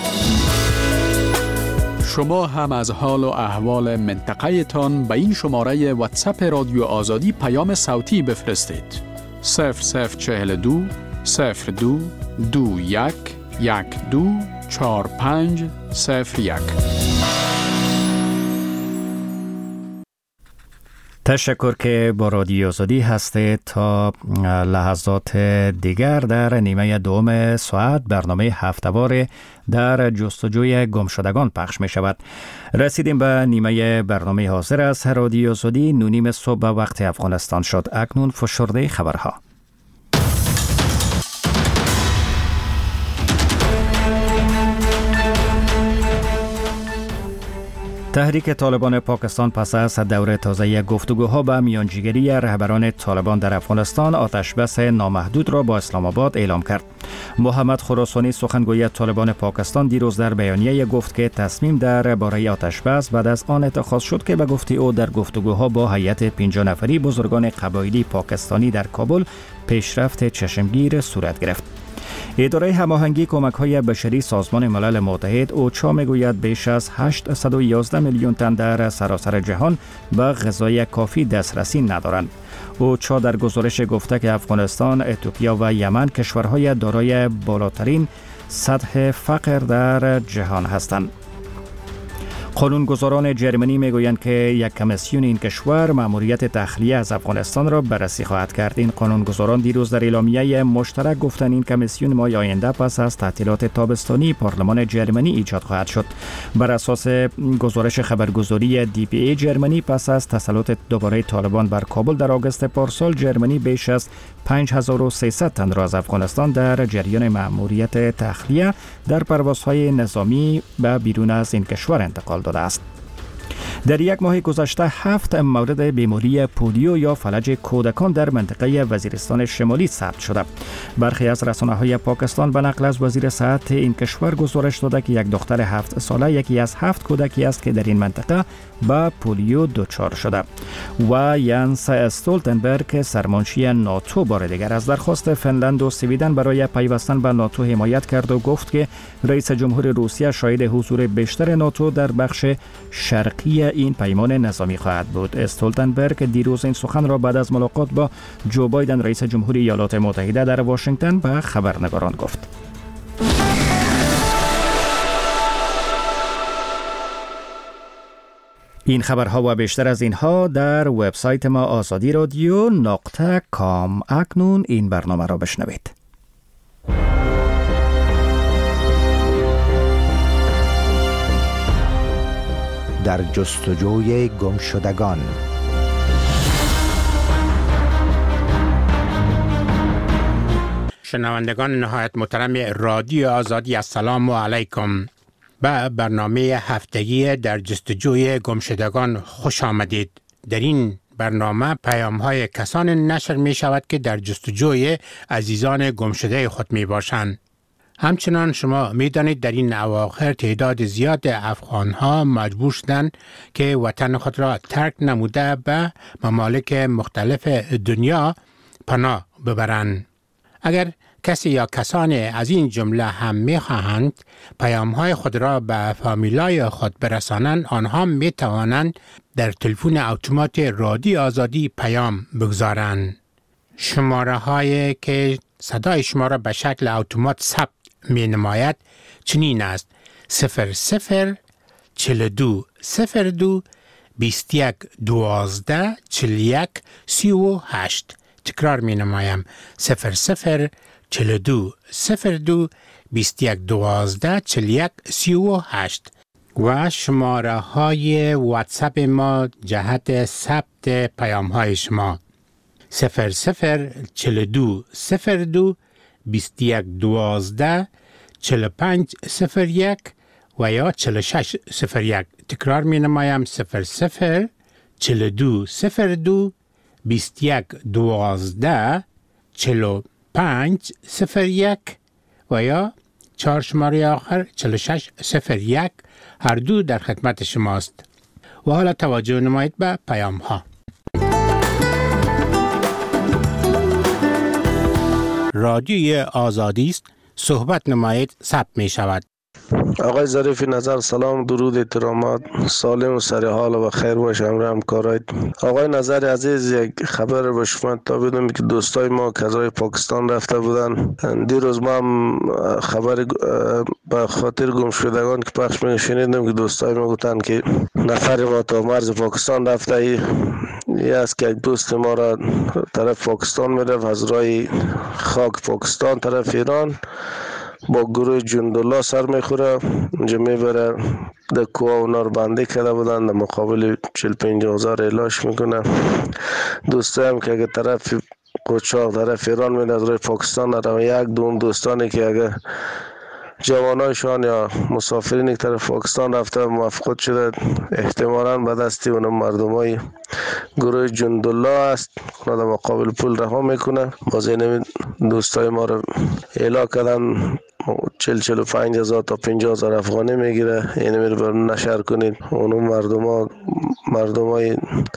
شما هم از حال و احوال منطقه تان به این شماره واتساپ رادیو آزادی پیام صوتی بفرستید. صفر صفر چهل دو صفر دو دو یک یک دو چهار پنج صفر یک. تشکر که با رادیو آزادی هستید. تا لحظات دیگر در نیمه دوم ساعت برنامه هفته‌وار در جستجوی گمشدگان پخش می شود. رسیدیم به نیمه برنامه حاضر از رادیو آزادی. نونیم صبح وقت افغانستان شد. اکنون فشرده خبرها. تحریک طالبان پاکستان پس از دوره تازه گفتگوها به میانجیگری رهبران طالبان در افغانستان آتشبس نامحدود را با اسلام آباد اعلام کرد. محمد خراسانی سخنگوی طالبان پاکستان دیروز در بیانیه گفت که تصمیم در باره آتشبس بعد از آن اتخاذ شد که به گفته او در گفتگوها با هیئت پنجاه نفری بزرگان قبایلی پاکستانی در کابل پیشرفت چشمگیر صورت گرفت. اداره هماهنگی کمک‌های بشری سازمان ملل متحد اوچا میگوید بیش از هشتصد و یازده میلیون تن در سراسر جهان به غذای کافی دسترسی ندارند. اوچا در گزارش گفته که افغانستان، اتیوپیا و یمن کشورهای دارای بالاترین سطح فقر در جهان هستند. قانونگذاران جرمنی میگویند که یک کمیسیون این کشور مأموریت تخلیه از افغانستان را بررسی خواهد کرد. این قانونگذاران دیروز در اعلامیه مشترک گفتند این کمیسیون ماه آینده پس از تعطیلات تابستانی پارلمان جرمنی ایجاد خواهد شد. بر اساس گزارش خبرگزاری دی پی ای جرمنی پس از تسلط دوباره طالبان بر کابل در آگوست پارسال جرمنی بیش از پنج هزار و سیصد تن را از افغانستان در جریان مأموریت تخلیه در پروازهای نظامی به بیرون از این کشور انتقال داده است. در یک ماه گذشته هفت مورد بیماری پولیو یا فلج کودکان در منطقه وزیرستان شمالی ثبت شده. برخی از رسانه‌های پاکستان به نقل از وزیر صحت این کشور گزارش داده که یک دختر هفت ساله یکی از هفت کودکی است که در این منطقه با پولیو دچار شده. و یانس استولتنبرگ سرمنشی ناتو بار دیگر از درخواست فنلند و سویدن برای پیوستن به ناتو حمایت کرد و گفت که رئیس جمهور روسیه شاهد حضور بیشتر ناتو در بخش شرقی این پیمان نظامی خواهد بود. استولتنبرگ دیروز این سخن را بعد از ملاقات با جو بایدن رئیس جمهوری ایالات متحده در واشنگتن به خبرنگاران گفت. این خبرها و بیشتر از اینها در وبسایت ما آزادی رادیو نقطه کام. اکنون این برنامه را بشنوید. در جستجوی گمشدگان. شنوندگان نهایت محترم رادیو آزادی، السلام علیکم. به برنامه هفتگی در جستجوی گمشدگان خوش آمدید. در این برنامه پیام های کسان نشر می شود که در جستجوی عزیزان گمشده خود می باشند. همچنان شما می دانید در این اواخر تعداد زیاد افغان ها مجبور شدند که وطن خود را ترک نموده به ممالک مختلف دنیا پناه ببرند. اگر کسی یا کسان از این جمله هم می خواهند پیام های خود را به فامیلای خود برسانند، آنها می توانند در تلفن اتومات رادیو آزادی پیام بگذارند. شماره هایی که صدای شما را به شکل اتومات ثبت می نماید چنین است: صفر صفر چل دو صفر دو بیست یک دوازده چل یک سی و هشت. تکرار می نمایم: صفر صفر چل دو صفر دو بیست و یک دوازده چهل و یک سی و هشت و شماره های واتساپ ما جهت ثبت پیام های شما صفر صفر چهل و دو صفر دو بیست و یک دوازده چهل و پنج صفر یک و یا چهل و شش صفر یک. تکرار می نمایم صفر صفر چهل و دو صفر دو بیست و یک دوازده چهل و پنج صفر یک و یا چهار شماره آخر چهل و شش صفر یک. هر دو در خدمت شماست. و حالا توجه نمایید به پیام ها. رادیوی آزادی است. صحبت نمایید ثبت می شود. آقای ظریفی نظر سلام درود احترامات سالم و سر حال و خیر باشه همراه همکارایت. آقای نظر عزیز یک خبر به شما تا بدم که دوستای ما کذای پاکستان رفته بودن. دیروز ما هم خبر به خاطر گم شدگان که پخش می شنیدم که دوستای ما گفتن که نفر ما تا مرز پاکستان رفته ای یه است که یک دوست ما را طرف پاکستان میرفت از راه خاک پاکستان طرف ایران با گروه جندالله سر میخوره اونجا میبره در کوه اونا رو بنده کرده بودن در مقابل چهل پنجاه هزار اعلاش میکنه. دوسته هم که اگه طرف قوچاق طرف ایران میده از روی پاکستان رو یک دوم دوستانی که اگه جوانایشان یا مسافرین که طرف پاکستان رفته مفقود شده احتمالاً به دستی اون مردمای گروه جندالله است اونا در مقابل پول رها میکنه. باز این دوستای ما رو اعلا کردن چل چل و پنج هزار تا پنجاه هزار افغانی میگیره. اینو میره بر نشر کنید اون مردم ها مردم های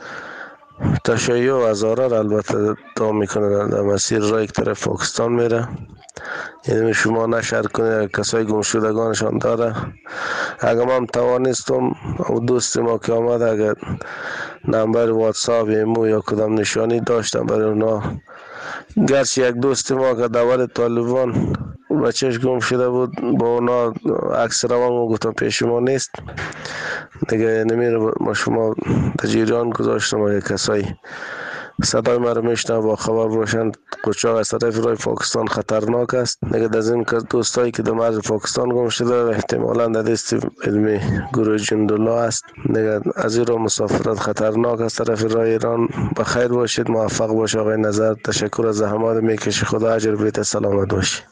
تشیع و هزاره را البته تا میکنه در مسیر راه یک طرف پاکستان میره. یعنی شما نشر کنید کسای گم شدگانشان داره. اگر ما هم توانستم او دوست ما که آمد اگر نمبر واتساپ ایمو یا کدام نشانی داشتم برای اونا گرچه یک دوست ما که دور طالبان بچهش گم شده بود با اونا عکس روان ما گفتم پیش ما نیست دیگه نمیره ما شما در جریان گذاشتم و یک کسایی صدای ما رو میشنه با خبر باشند قوچاق از طرف راه پاکستان خطرناک است. دیگه از این دوستایی که در مرز پاکستان گم شده احتمالاً در دست علمی گروه جندالله است. دیگه از این راه مسافرت خطرناک است طرف راه ایران. بخیر باشید موفق باش آقای نظر. تشکر از زحمات میکشی خدا اجر بیت سلامت باشی.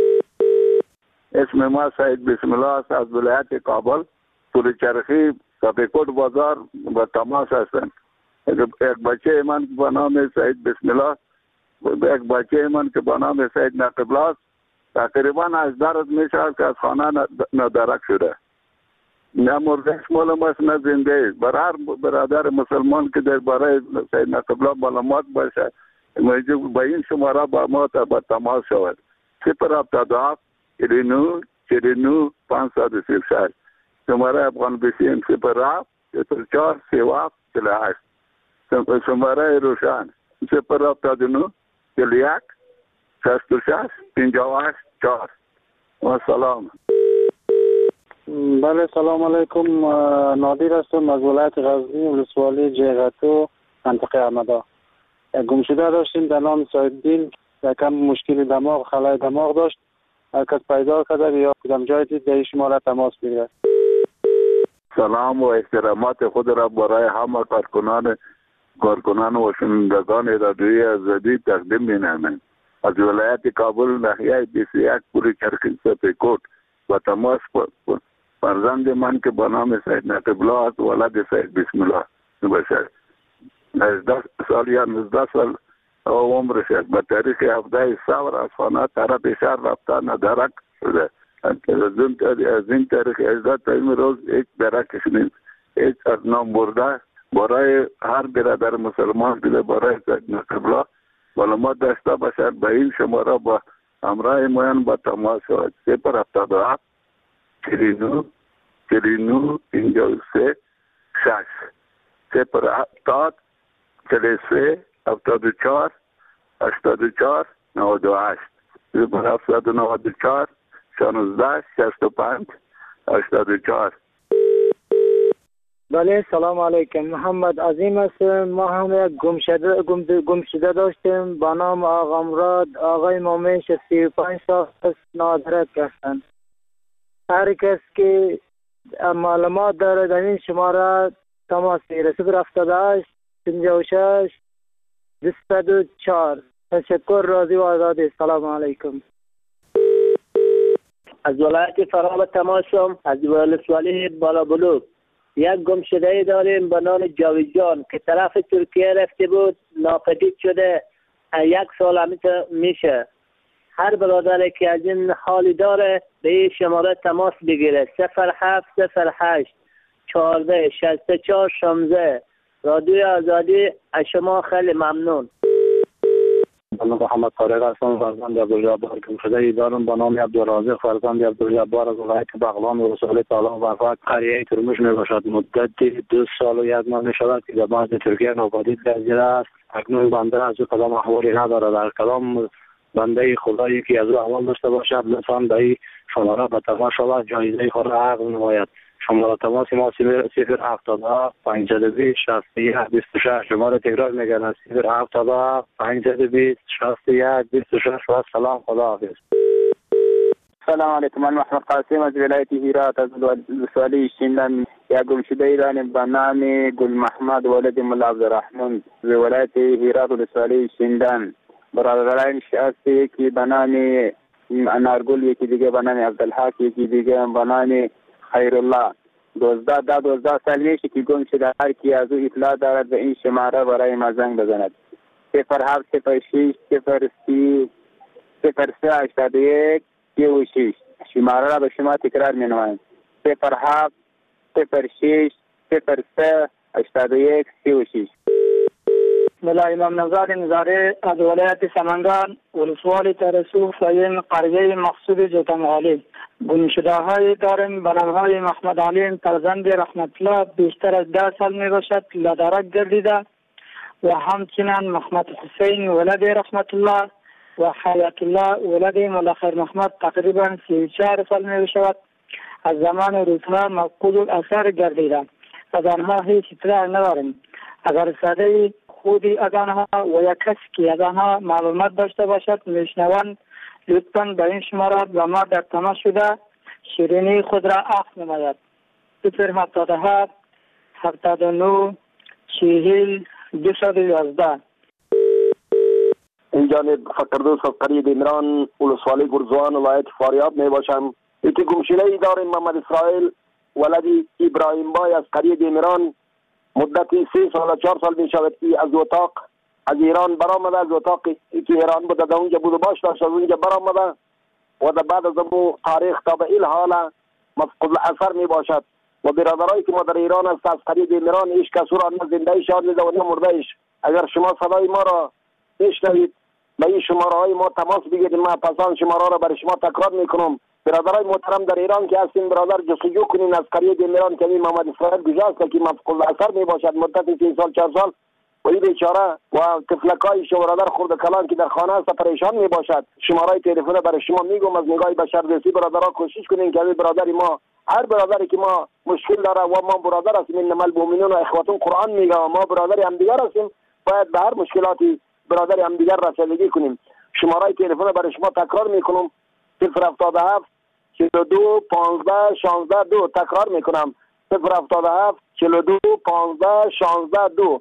اسم ما سعید بسم الله است از ولایت کابل. پول چرخی سپیکوت بازار با تماس هستند. یک بچه من به نام سعید بسم الله یک بچه من که به نام سعید نقیب الله تقریبا از درد میشه که از خانه ندرک شده. نه مردش مال ماست نه زنده است. برای هر برادر مسلمان که در برای سعید نقیب الله معلومات باشه موجب به این شماره با ما با تماس شود. صفر هفتاد و هفت چهل و نه چهل و نه پانصد و سی و شش. شماره افغان بسیم صفر هفت صفر چهار سی و هفت چهل و هشت. شماره روشن صفر هفتاد و نه چهل و یک شصت و شش پنجاه و هشت چهار. و سلام. بله سلام علیکم. نادر هستم از ولایت غزنی ولسوالی جیغتو منطقه احمدا. گم شده داشتیم در نام سعیدالدین یکم مشکل دماغ خلای دماغ داشت. هر کس پیدا کرده یا کدام جای دید در شماره تماس بگیرد. سلام و احترامات خود را برای همه کارکنان کارکنان و شنوندگان رادیوی آزادی تقدیم می‌نمایم. از ولایت کابل ناحیه بیست و یک پول چرخی سپیکوت و تماس فرزند من که به نام سعید نقیب الله است ولد سعید بسم الله باشد. نوزده سال یا نوزده سال عمرش است. به تاریخ هفده سور از خانه طرف شهر رفته ندرک شده. از این تاریخ اجازه تا این روز هیچ درکش نیست. هیچ از نام برده برای هر برادر مسلمان دیده برای سعید نقیب الله معلومات داشته باشد به این شماره با همراه مایان با تماس شود. صفر هفتاد و هفت چهل و نه چهل و نه پنجاه و سه شش صفر هفتاد چهل و سه هفتاد و چهار هشتاد و چهار نود و هشت صفر هفتاد و نود و چهار شانزده شصت و پنج هشتاد و چهار. بله سلام علیکم. محمد عظیم هستم. ما هم یک گمشده گم گمشده داشتیم با نام آقا مراد. آقای مومنش سی و پنج سال است، نادرک هستند. هر کس که معلومات داره در این شماره تماس بگیره. صفر هفتاد و هشت پنجاه و شش دویست و چهار. تشکر. راضی و آزادی. سلام علیکم. از ولایت فراب تماشم، از ولسوالی بالا بلوک. یک گمشده داریم به نام جاویدجان که طرف ترکیه رفته بود، ناپدید شده. یک سال همیشه میشه. هر برادری که از این حالی داره به این شماره تماس بگیره. صفر هفت صفر هشت چهارده شصت و چهار شانزده. رادیو آزادی از شما خیلی ممنون. من محمد طارق هستم، فرزند عبدالجبار گمشده دارم به نام عبدالرازق فرزند عبدالجبار از ولایت بغلان و رسول تعالی وفات. قریه ترمش می باشد. مدت دو سال و یک ماه می شود که در بعد ترکیه ناپدید گردیده است. اکنون بنده از او کدام احوالی ندارد. در کدام بنده خدایی که از او احوال داشته باشد لطفا به این شماره به تماس شود، جایزه خود را عقد نماید. شماره تماس ما صفر هفتاد و هفت پانصد و بیست شصت و یک بیست و شش. شماره تکرار میگن صفر هفتاد و هفت پانصد و بیست شصت و یک بیست و شش. و سلام، خدا حافظ. سلام علیکم. من محمد قاسم از ولایت هرات از ولسوالی شیندن. یک گمشده ایران به نام گل محمد ولد ملا عبدالرحمن از ولایت هرات ولسوالی شیندن. برادران شخصی که به نام انارگل، یکی دیگه به نام عبدالحق، یکی دیگه به نام خیرالله. دوزده ده دوزده سال میشه که گم شده. هر کی از او اطلاع دارد به این شماره برای ما زنگ بزند. صفر هفت صفر شش صفر سی صفر سه هشتاد و یک سی و شش. شماره را به شما تکرار می نمایم. صفر هفت صفر شش صفر سه هشتاد و یک سی و شش. ملا امام نزار نزاره از ولایت سمنگان ولسوالی ترسو فاین قریه مقصود جوتمغالی. گمشده های داریم به نام های محمد علیم فرزند رحمت الله، بیشتر از ده سال می باشد، لادرک گردیده. و همچنین محمد حسین ولد رحمت الله و حیات الله ولد ملا خیر محمد تقریبا سی و چهار سال می شود. از زمان روزها مفقود الاثر گردیده. از آنها هیچ اطلاع نداریم. اگر ساده خودی از آنها و یک کسی که از آنها معلومات داشته باشد میشنوند، لطفاً به این شماره با ما در تماس شده شیرینی خود را عقد نماید. صفر هفتاد و هفت هفتاد و نه چهل دویست و یازده. این جانب فقردوس از قریه دیمران ولسوالی گرزوان ولایت فاریاب می باشم. یکی گمشده ای داریم محمد اسرائیل ولدی ابراهیم بای از قریه دیمران. مدتی سه سال و چهار سال می شود که از اتاق از ایران برآمده. از اتاقی که ایران بوده در اونجا بود و باش داشت از اونجا برآمده و در بعد از اون تاریخ تا به این حال مفقود الاثر می باشد. و برادرایی که ما در ایران است از قریه دیمران هیچ کس را نه زنده شاد میده و نه مرده ایش. اگر شما صدای ما را بشنوید به این شماره های ما تماس بگیرید. ما پسان شماره را برای شما تکرار میکنم. برادرای محترم در ایران که هستین برادر جستجو کنین از قریه دیمران که این محمد اسرائیل گذاشت که مفقود الاثر می باشد مدت سه سال چهار سال و این بیچاره و طفلکای شو برادر خرد کلان که در خانه است پریشان می باشد. شماره تلفن برای شما میگم از نگاه بشردوستی برادرها کوشش کنین که برادری ما هر برادری که ما مشکل داره و ما برادر هستیم انما المؤمنون و اخوتون قرآن میگه و ما برادری هم دیگر هستیم باید به هر مشکلاتی برادری هم دیگر رسیدگی کنیم. شماره تلفن برای شما تکرار میکنم صفر هفتاد و هفت چهل و دو پانزده شانزده دو. تکرار میکنم صفر هفتاد و هفت چهل و دو پانزده شانزده دو.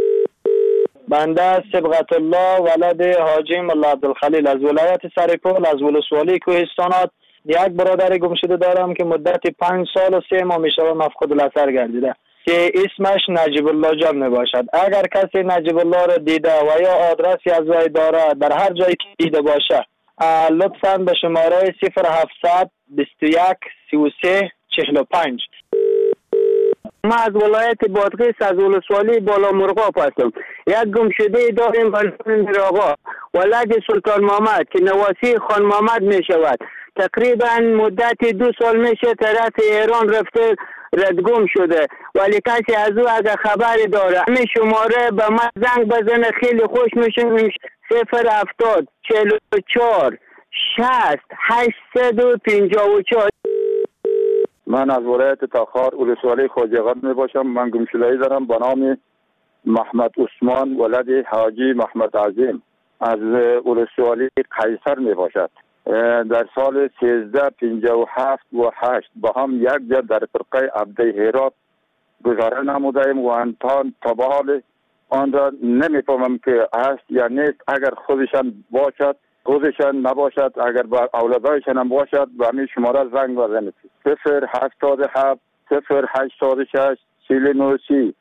بنده صبغت الله ولد حاجی ملا عبدالخلیل از ولایت سرپل از ولسوالی کوهستانات. یک برادر گمشده دارم که مدت پنج سال و سه ماه میشه مفقود الاثر گردیده که اسمش نجیب الله جان می باشد. اگر کسی نجیب الله را دیده و یا آدرسی از وی داره در هر جایی که دیده باشه لطفاً به شماره صفر هفتصد بیست و یک سی و سه چهل و پنج. ما از ولایت بادغیس از ولسوالی بالا مرغاب هستم. یک گمشده داریم بلند آقا ولد سلطان محمد که نواسی خان محمد می شود. تقریبا مدت دو سال میشه طرف ایران رفته ردگم شده ولی کسی از او اگر خبری داره همین شماره به من زنگ بزنه خیلی خوش میشه. صفر هفتاد چهل و چهار شصت هشتصد و پنجاه و چهار. من از ولایت تاخار ولسوالی خواجه‌غر می باشم. من گمشده‌ای دارم به نام محمد عثمان ولد حاجی محمد عظیم از ولسوالی قیصر می باشد. در سال سیزده پنجاه و هفت و هشت با هم یک جا در فرقه عبده هرات گذاره نمودیم و انتان تا به حال آن را نمیفهمم که هست یا نیست. اگر خودشان باشد خودشان نباشد، اگر با اولادایشان هم باشد به همین شماره زنگ بزنید. صفر هفتاد و هفت صفر هشتاد و شش چهل و نه سی.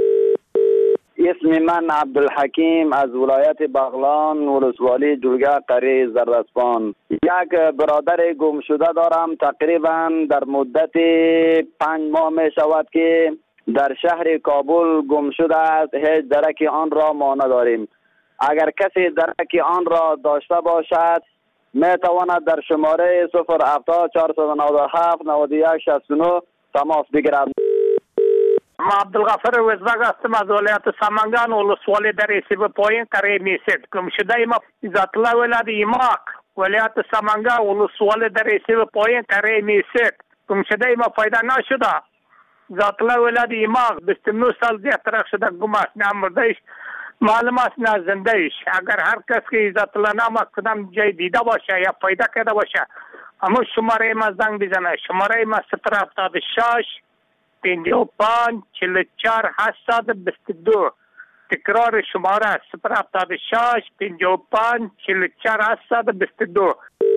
اسم من عبدالحکیم از ولایت بغلان ولسوالی جلگه قریه زرسپان. یک برادر گم شده دارم. تقریبا در مدت پنج ماه می شود که در شهر کابل گم شده است. هیچ درک آن را ما نداریم. اگر کسی درک آن را داشته باشد می تواند در شماره صفر هفتاد چهارصد و نود و هفت نود و یک شصت و نه تماس بگیرد. ما عبدالغفر وزبگ هستم از ولایت سمنگان ولسوالی در اسیب پایین قریه میسید. گمشده ما ذات الله ولد ایماق ولایت سمنگان ولسوالی در اسیب پایین قریه میسید. گمشده ما پیدا نشده. ذات الله ولد ایماق بیست و نه سال دیگه ترک شده گم است. نه مردهش معلوم است نه زندهش. اگر هر کس که ذات الله نام کدام جای دیده باشه یا پیدا کرده باشه اما شماره ما زنگ بزنه. شماره ما صفر هفتاد و شش پنجاه و پنج چهل و چهار هشتصد و بیست و دو. تکرار شماره صفر هفتاد و شش پنجاه و پنج چهل و چهار هشتصد و بیست و دو.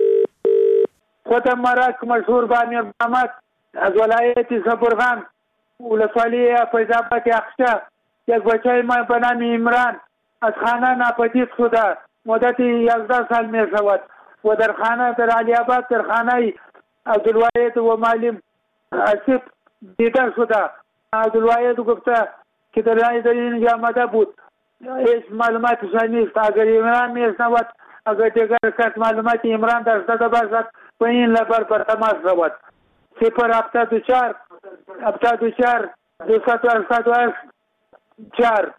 خودم مرک مشهور بانی محمد از ولایت زبرغان ولسوالی فیض‌آباد اخشا. یک بچه ما به نام عمران از خانه ناپدید شده مدت یازده سال می شود و در خانه در علی آباد در خانه عبدالواحد و معلم اسیب دیده شده. عبدالواحد گفته که در این آمده بود. هیچ معلوماتش نیست. اگر عمران میشنود اگر دیگر کس معلومات عمران داشته باشد و این لبر بر تماس شود. صفر هفتاد و چهار هفتاد و چهار دویست و هشتاد و هشت چهار.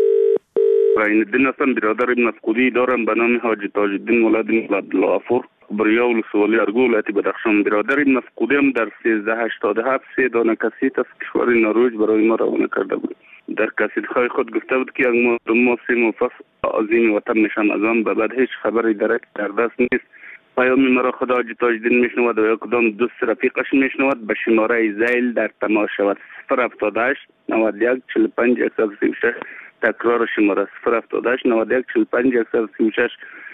این الدین هستم، برادر ابن مفقودی دارم به نام حاجی تاج الدین ولد عبدالغفور بریا ولسوالی ارگو ولایت بدخشان. برادر ابن مفقودی هم در سیزده هشتاد و هفت سه دانه کسیت از کشور نروژ برای ما روانه کرده بود. در کسیت‌های خود گفته بود که یک ما سه مفصل عظیم وطن نشان از آن به بعد هیچ خبری درک در دست نیست. پیام مرا خدا حاجی تاج الدین میشنود و یا کدام دوست رفیقش میشنود به شماره زیل در تماس شود. صفر هفتاد و هشت نود و یک چهل و پنج صد و سی و شش. تکرار شماره صفر هفتاد و هشت نود و یک چهل و پنج صد و سی و شش.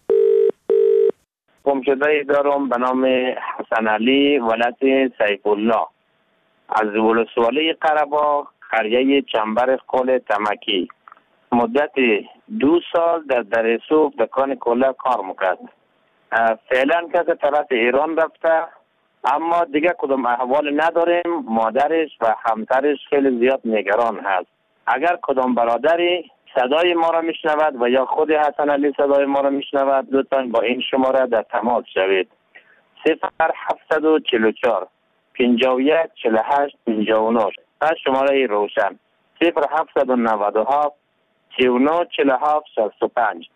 گمشده دارم به نام حسن علی ولد سیف الله از ولسوالی قره‌باغ قریه چنبر قل تمکی. مدت دو سال در درسوف دکان کلا کار میکرد. فعلا که طرف ایران رفته اما دیگه کدام احوال نداریم. مادرش و همسرش خیلی زیاد نگران هست. اگر کدام برادری صدای ما را میشنود و یا خود حسن علی صدای ما را میشنود لطفاً با این شماره در تماس شوید. صفر هفتصد و چهل و چهار پنجاه و یک چهل و هشت پنجاه و نه. و شماره روشن صفر هفتصد و نود و هفت سی و نه چهل و هفت شصت و پنج.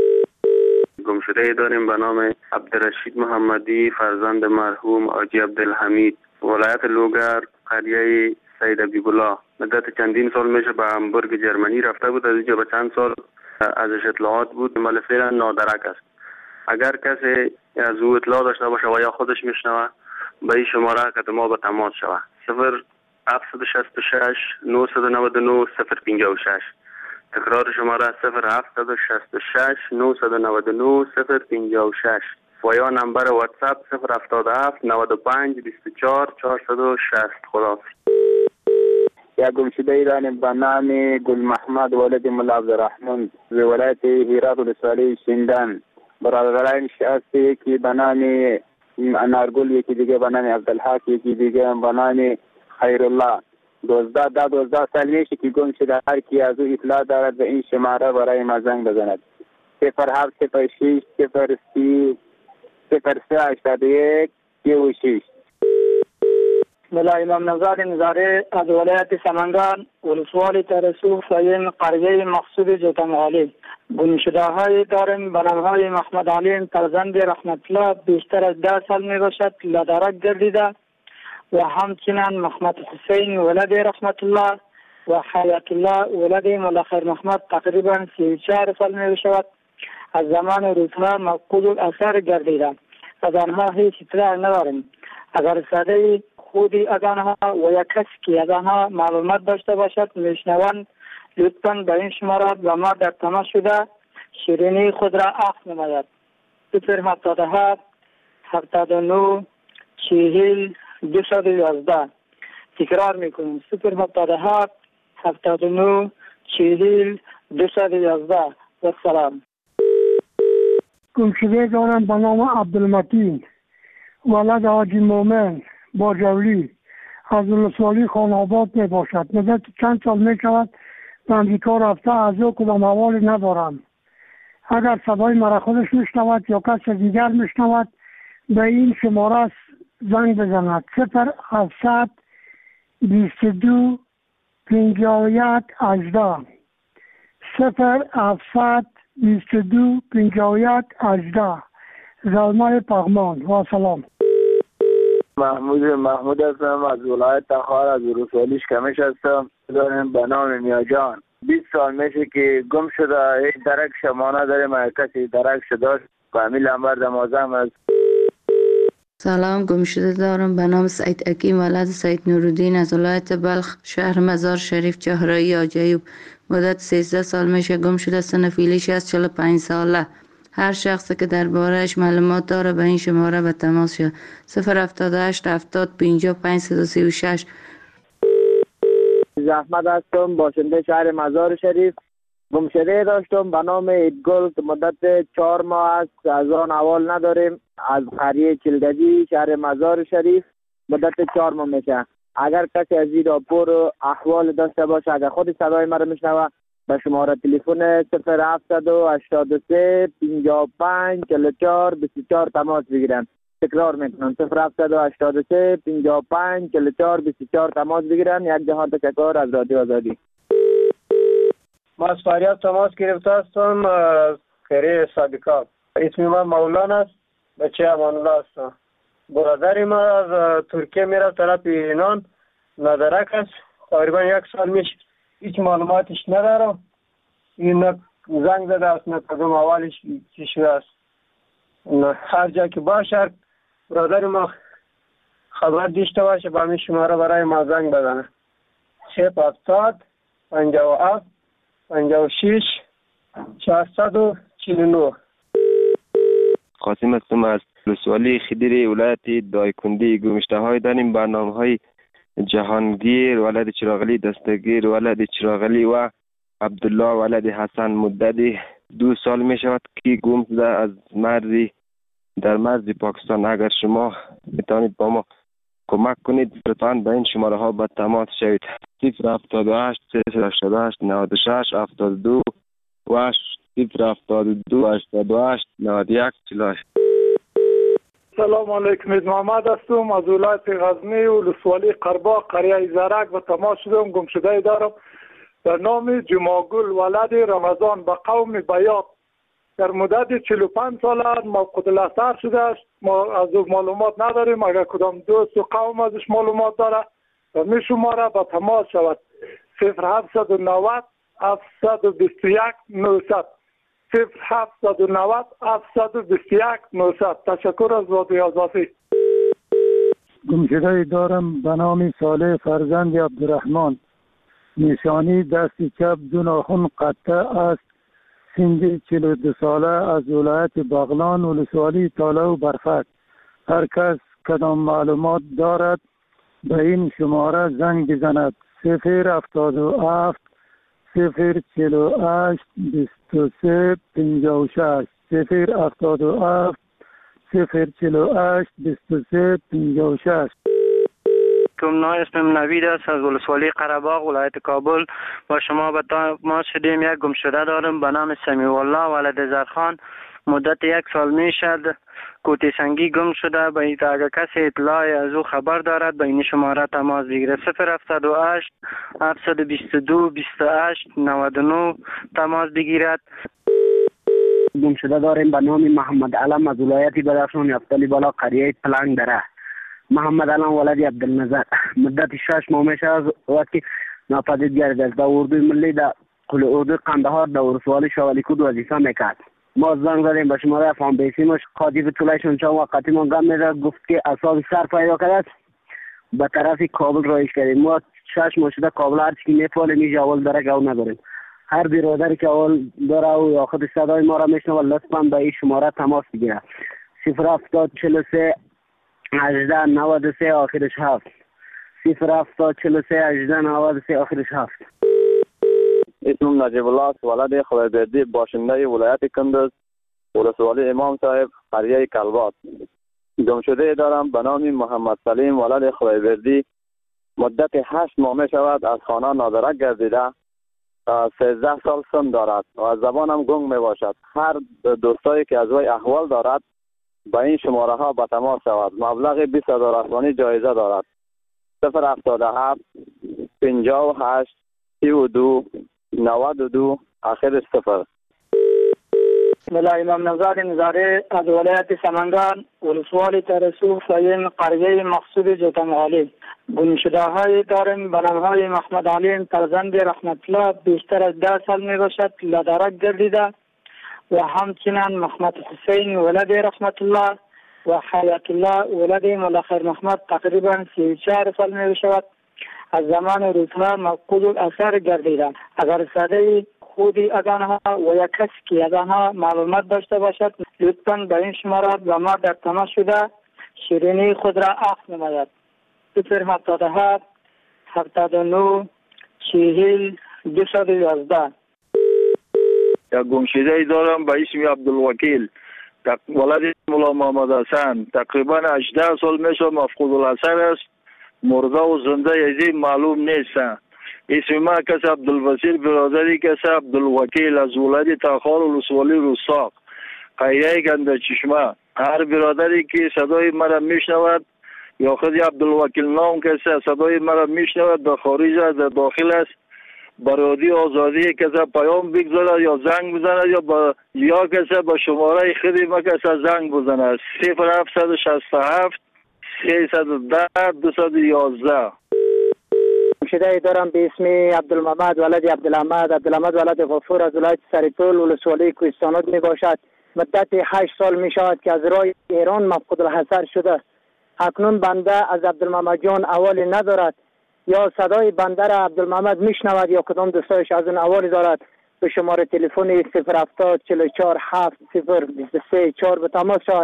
گمشده داریم به نام عبدالرشید محمدی فرزند مرحوم حاجی عبدالحمید ولایت لوگر قریه سید ابی‌الله. مدت چندین سال میشه به همبورگ جرمنی رفته بود. از اینجا به چند سال ازش اطلاعات بود ولی فعلا نادرک است. اگر کسی از او اطلاع داشته باشه و یا خودش میشنوه به این شماره که ما به تماس شوه. صفر هفتصد و شصت و شش نهصد و نود و نه صفر پنجاه و شش. تکرار شماره صفر هفتصد و شصت و شش نهصد و نود و نه صفر پنجاه و شش و یا نمبر واتساپ صفر هفتاد و هفت نود و پنج بیست و چهار چهارصد و شصت. خداحافظ. یا گمشده ایران به نام گل محمد ولد ملا عبدالرحمن ز ولایت هرات ولسوالی شیندان. برادران هست، یکی به نام انارگل، یکی دیگه به نام عبدالحق، یکی دیگه به نام خیرالله. دوزده ده دوزده سال میشه که گم شده. هر کی از او اطلاع دارد به این شماره برای ما زنگ بزند. صفر هفت صفر شش صفر سی صفر سه هشتاد و یک سی و شش. ملا امام نزار نزاره از ولایت سمنگان ولسوالی ترسوف سیم قریه مقصود جوتمغالی. گمشده های داریم به نام های محمد علی فرزند رحمت الله بیشتر از ده سال می باشد لدرک گردیده و همچنین محمد حسین ولد رحمت الله و حیات الله ولد مولا خیر محمد تقریبا سی و چهار سال می شود. از زمان روزها مفقود الاثر گردیده. از آنها هیچ اطلاع نداریم. اگر صدای خودی از آنها و یک کسی که از آنها معلومات داشته باشد میشنوند لطفاً به این شماره با ما در تماس شده شیرینی خود را عفو نماید. صفر هفتاد و هفت هفتاد و نه چهل دویست و یازده. تکرار میکنیم صفر هفتاد و هفت هفتاد و نه چهل دویست و یازده. و سلام. گمشده دارم به نام عبدالمتین ولد حاجی مومن باجولی از ولسوالی خانآباد می باشد. مدت چند سال می شود به امریکا رفته، از او کدام حوالی ندارم. اگر صدای مرا خودش میشنود یا کس دیگر میشنود به این شماره زنگ بزند. صفر هفتصد بیست و دو پنجاه و یک هجده. صفر هفتصد بیست و دو پنجاه و یک هجده. زلمه پغمان. و سلام. محمود محمود هستم از ولایت تخار از ولسوالی شکمش هستم. دارم به نام میاجان. بیست سال میشه که گم شده. هیچ درک شما نداریم. هر کسی درک شده کامیل انبر دمازم است. سلام. گم شده دارم به نام سعید حکیم ولد سعید نورالدین از ولایت بلخ شهر مزار شریف چهارراه آجایب. مدت سیزده سال میشه گم شده. سن فعلیش از چهل و پنج ساله. هر شخصی که دربارهش معلومات داره به این شماره به تماس شد. صفر هفتاد و هشت هفتاد پنجاه پنج صد و سی و شش. احمد هستم باشنده شهر مزار شریف. گمشده داشتم به نام ایدگل که مدت چهار ماه است از آن احوال نداریم. از قریه چلگجی شهر مزار شریف مدت چهار ماه میشه. اگر کسی از این راپور احوال داشته باشه اگر خود صدای مرا میشنوه به شماره تلفن صفر هفتصد و هشتاد و سه پنجاه و پنج چهل و چهار بیست و چهار تماس بگیرن. تکرار میکنم صفر هفتصد و هشتاد و سه پنجاه و پنج چهل و چهار بیست و چهار تماس بگیرن. یک جهان تشکر از رادیو آزادی. ما از فریاد تماس گرفته هستم از کره سابقات. اسم من مولانا است. بچه امان الله هستم. برادر ما از ترکیه میره طرف ایران ندرک است. تقریبا یک سال میشه. هیچ معلوماتش ندارم. این نه زنگ زده است نه کدام اولش چی شده است. هر جا که باشه برادر ما خبر داشته باشه با همین شماره برای ما زنگ بزنه. صفر هفتاد پنجاه و هفت پنجاه و شش چهارصد و چهل و نه. قاسم هستم از ولسوالی خدیری ولایت دایکندی. گمشته های داریم برنامه های جهانگیر ولد چراغلی دستگیر ولد چراغلی و عبدالله ولد حسن مدتی دو سال می شود که گم شده از مرزی در مرز پاکستان. اگر شما میتونید با ما کمک کنید لطفاً به این شماره ها با تماس شوید. صفر هفتاد و هشت صفر هشتاد و هشت نود و شش هفتاد و دو و صفر هفتاد و دو هشتاد و هشت نود و یک چهل و هشت. سلام علیکم. محمد هستم از ولایت غزنی و ولسوالی قرباق قریه زرک و تماس شدم. گم شده دارم به نام جماگل ولد رمضان به قوم بیات. در مدت چهل و پنج سال موقوت الاثر شده است. ما از او معلومات نداریم. اگر کدام دوست و قوم ازش معلومات داره و می شماره به تماس شود. صفر هفتصد و نود هفتصد و بیست و یک نهصد. صفر هفتصد و نود هفتصد و بیست و یک نهصد. تشکر از رادیو آزادی. گمشده دارم به نام صالح فرزند عبدالرحمن. نشانی دست چپ دو ناخن قطع است. سن چهل و دو ساله از ولایت بغلان ولسوالی تاله و برفک. هر کس کدام معلومات دارد به این شماره زنگ بزند. صفر هفتاد و هفت صفر چهل و هشت بیست و سه پنجاه و شش. صفر هفتاد و هفت صفر چهل و هشت بیست و سه پنجاه و شش. کم نای اسمم نوید است از ولسوالی قره‌باغ ولایت کابل. با شما به تماس شدیم. یک گمشده دارم به نام سمیع الله ولد زرخان. مدت یک سال می شد کوتی سنگی گم شده. به اگر کسی اطلاع از او خبر دارد به این شماره تماس بگیره. صفر هفتاد و هشت هفتصد و بیست و دو بیست و هشت نود و نه تماس بگیرد. گمشده داریم به نام محمد علم از ولایت بدخشان یفتلی بالا قریه پلنگ دره. محمد علام ولدی عبدالنظر. مدت شش ماه میشه از وقتی ناپدید گردید در اردوی ملی در کل اردوی قندهار در ولسوالی شاولیکود وظیفه میکرد. ما زنگ زدیم به شماره فام بیسیمش، قاطی طولشون چند وقتی من گم میره گفت که اصاب سر پیدا کرد به طرف کابل رایش کردیم. ما شش ماه شده کابل هر چی میفعله میشه اول درک او نداریم. هر برادری که اول داره او یا خود صدای ما را میشنوه لطفا به این شماره تماس بگیره. صفر هفتاد چهل و سه هجده نود و سه آخرش هفت. صفر هفتاد چهل و سه هجده نود و سه آخرش هفت. اسمم نجیب الله است، ولد خدایبردی، باشنده ولایت کندز، ولسوالی امام صاحب، قریه کلبات. گمشده دارم به نام محمد سلیم ولد خدایبردی. مدت هشت ماه می شود از خانه نادرک گردیده. سیزده سال سن دارد و از زبانم گنگ می باشد. هر دوستایی که از وی احوال دارد به این شماره ها به تماس شود. مبلغ بیست هزار افغانی جایزه دارد. صفر هفتاد و هفت پنجاه و هشت سی و دو نود و دو آخر صفر. ملا امام نزار نزاره از ولایت سمنگان، ولسوالی ترسو، فاین قریه مقصود جوتمغالی. گمشده های داریم به نام های محمد علیم فرزند رحمت الله، بیشتر از ده سال می باشد لدرک گردیده، و همچنین محمد حسین ولد رحمت الله و حیات الله ولد ملا خیر محمد تقریبا سی و چهار سال می باشد. از زمان روزها مفقود الاثر گردیده. اگر صدای خودی از آنها و یک کسی که از آنها معلومات داشته باشد لطفاً به این شماره به ما در تماس شده شیرینی خود را اخذ نماید. صفر هفتاد و هفت هفتاد و نه چهل دویست و یازده. یک گمشده ای دارم به اسم عبدالوکیل، ولد مولا محمد حسن، تقریبا هجده سال میشه مفقود الاثر است. مرده و زنده یزی معلوم نیست. اسم ما کس عبدالوسیل برادری کس عبدالوکیل از ولد تاخار ولسوالی روساق، قریه گنده چشمه. هر برادری که صدای مرا میشنود یا خود عبدالوکیل نام کس صدای مرا میشنود در خارج است در داخل است، برادی آزادی کس پیام بگذارد یا زنگ بزند یا با یا کس با شماره خودی ما کس زنگ بزند. صفر هفتصد و شصت و هفت سیصد و ده دویست و یازده. گمشده دارم به اسم عبدالمحمد ولد عبدالحمد. عبدالحمد ولد غفور از ولایت سرپل ولسوالی کوهستانات می باشد. مدت هشت سال می شود که از راه ایران مفقود الحضر شده. اکنون بنده از عبدالمحمد جان اوالی ندارد، یا صدای بنده را عبدالمحمد میشنود یا کدام دوستایش از اون اوالی دارد. به شماره تلفن صفر هفتاد چهل و چهار هفت صفر بیست و سه چهار به تماس شود.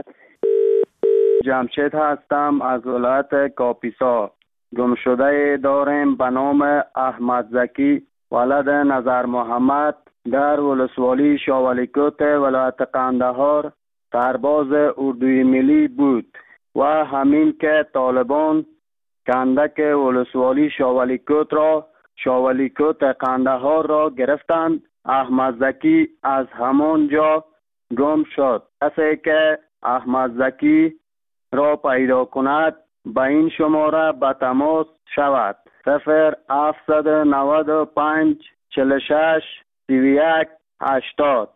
جمشید هستم از ولایت کاپیسا. گمشده داریم به نام احمد زکی ولد نظر محمد در ولسوالی شاولیکوت ولایت قندهار سرباز اردوی ملی بود و همین که طالبان کندک ولسوالی شاولیکوت را شاولیکوت قندهار را گرفتند. احمد زکی از همان جا گم شد. کسی که احمد زکی را پیدا کند به این شماره به تماس شود. صفر هفتصد و نود و پنج چهل و شش سی و یک هشتاد.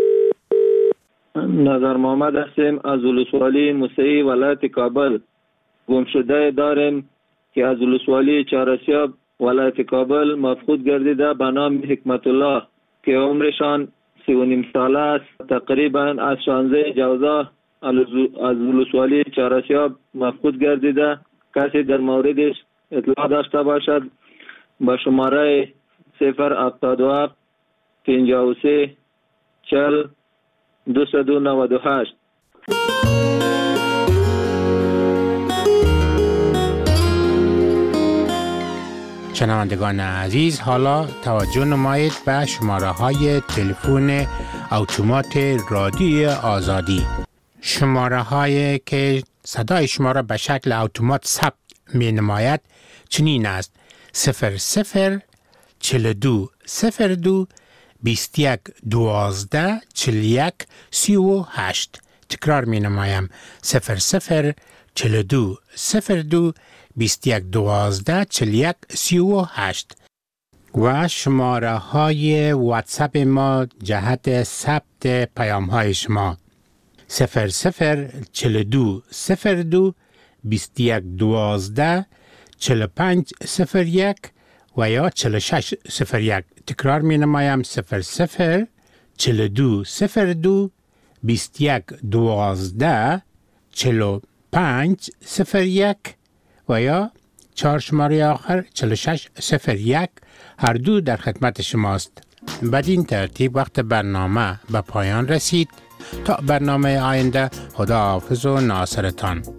نظر محمد هستیم از ولسوالی موسعی ولایت کابل. گمشده داریم که از ولسوالی چهارسیاب ولایت کابل مفقود گردیده به نام حکمت الله که عمرشان سی و نیم ساله است. تقریبا از شانزده جوزا از ولسوالی چهارسیاب مفقود گردیده. کسی در موردش اطلاع داشته باشد با شماره صفر هفتاد و هفت پنجاه و سه چهل دویست و نود و هشت. شنوندگان عزیز، حالا توجه نمایید به شماره های تلفن اتومات رادیو آزادی. شماره هایی که صدای شما را به شکل اتومات ثبت می نماید چنین است: صفر صفر چهل و دو صفر دو بیست و یک دوازده چهل و یک سی و هشت. تکرار می نمایم: صفر صفر چهل و دو صفر دو بیست و یک دوازده چهل و یک سی و هشت. و شماره های واتساپ ما جهت ثبت پیام های شما: صفر صفر چهل و دو صفر دو بیست و یک دوازده چهل و پنج صفر یک و یا چهل و شش صفر یک. تکرار می نمایم صفر صفر چهل و دو صفر دو بیست و یک دوازده چهل و پنج صفر یک و یا چهار شماره آخر چهل و شش صفر یک. هر دو در خدمت شماست. بدین ترتیب وقت برنامه به پایان رسید. تا برنامه آینده خدا حافظ و ناصرتان.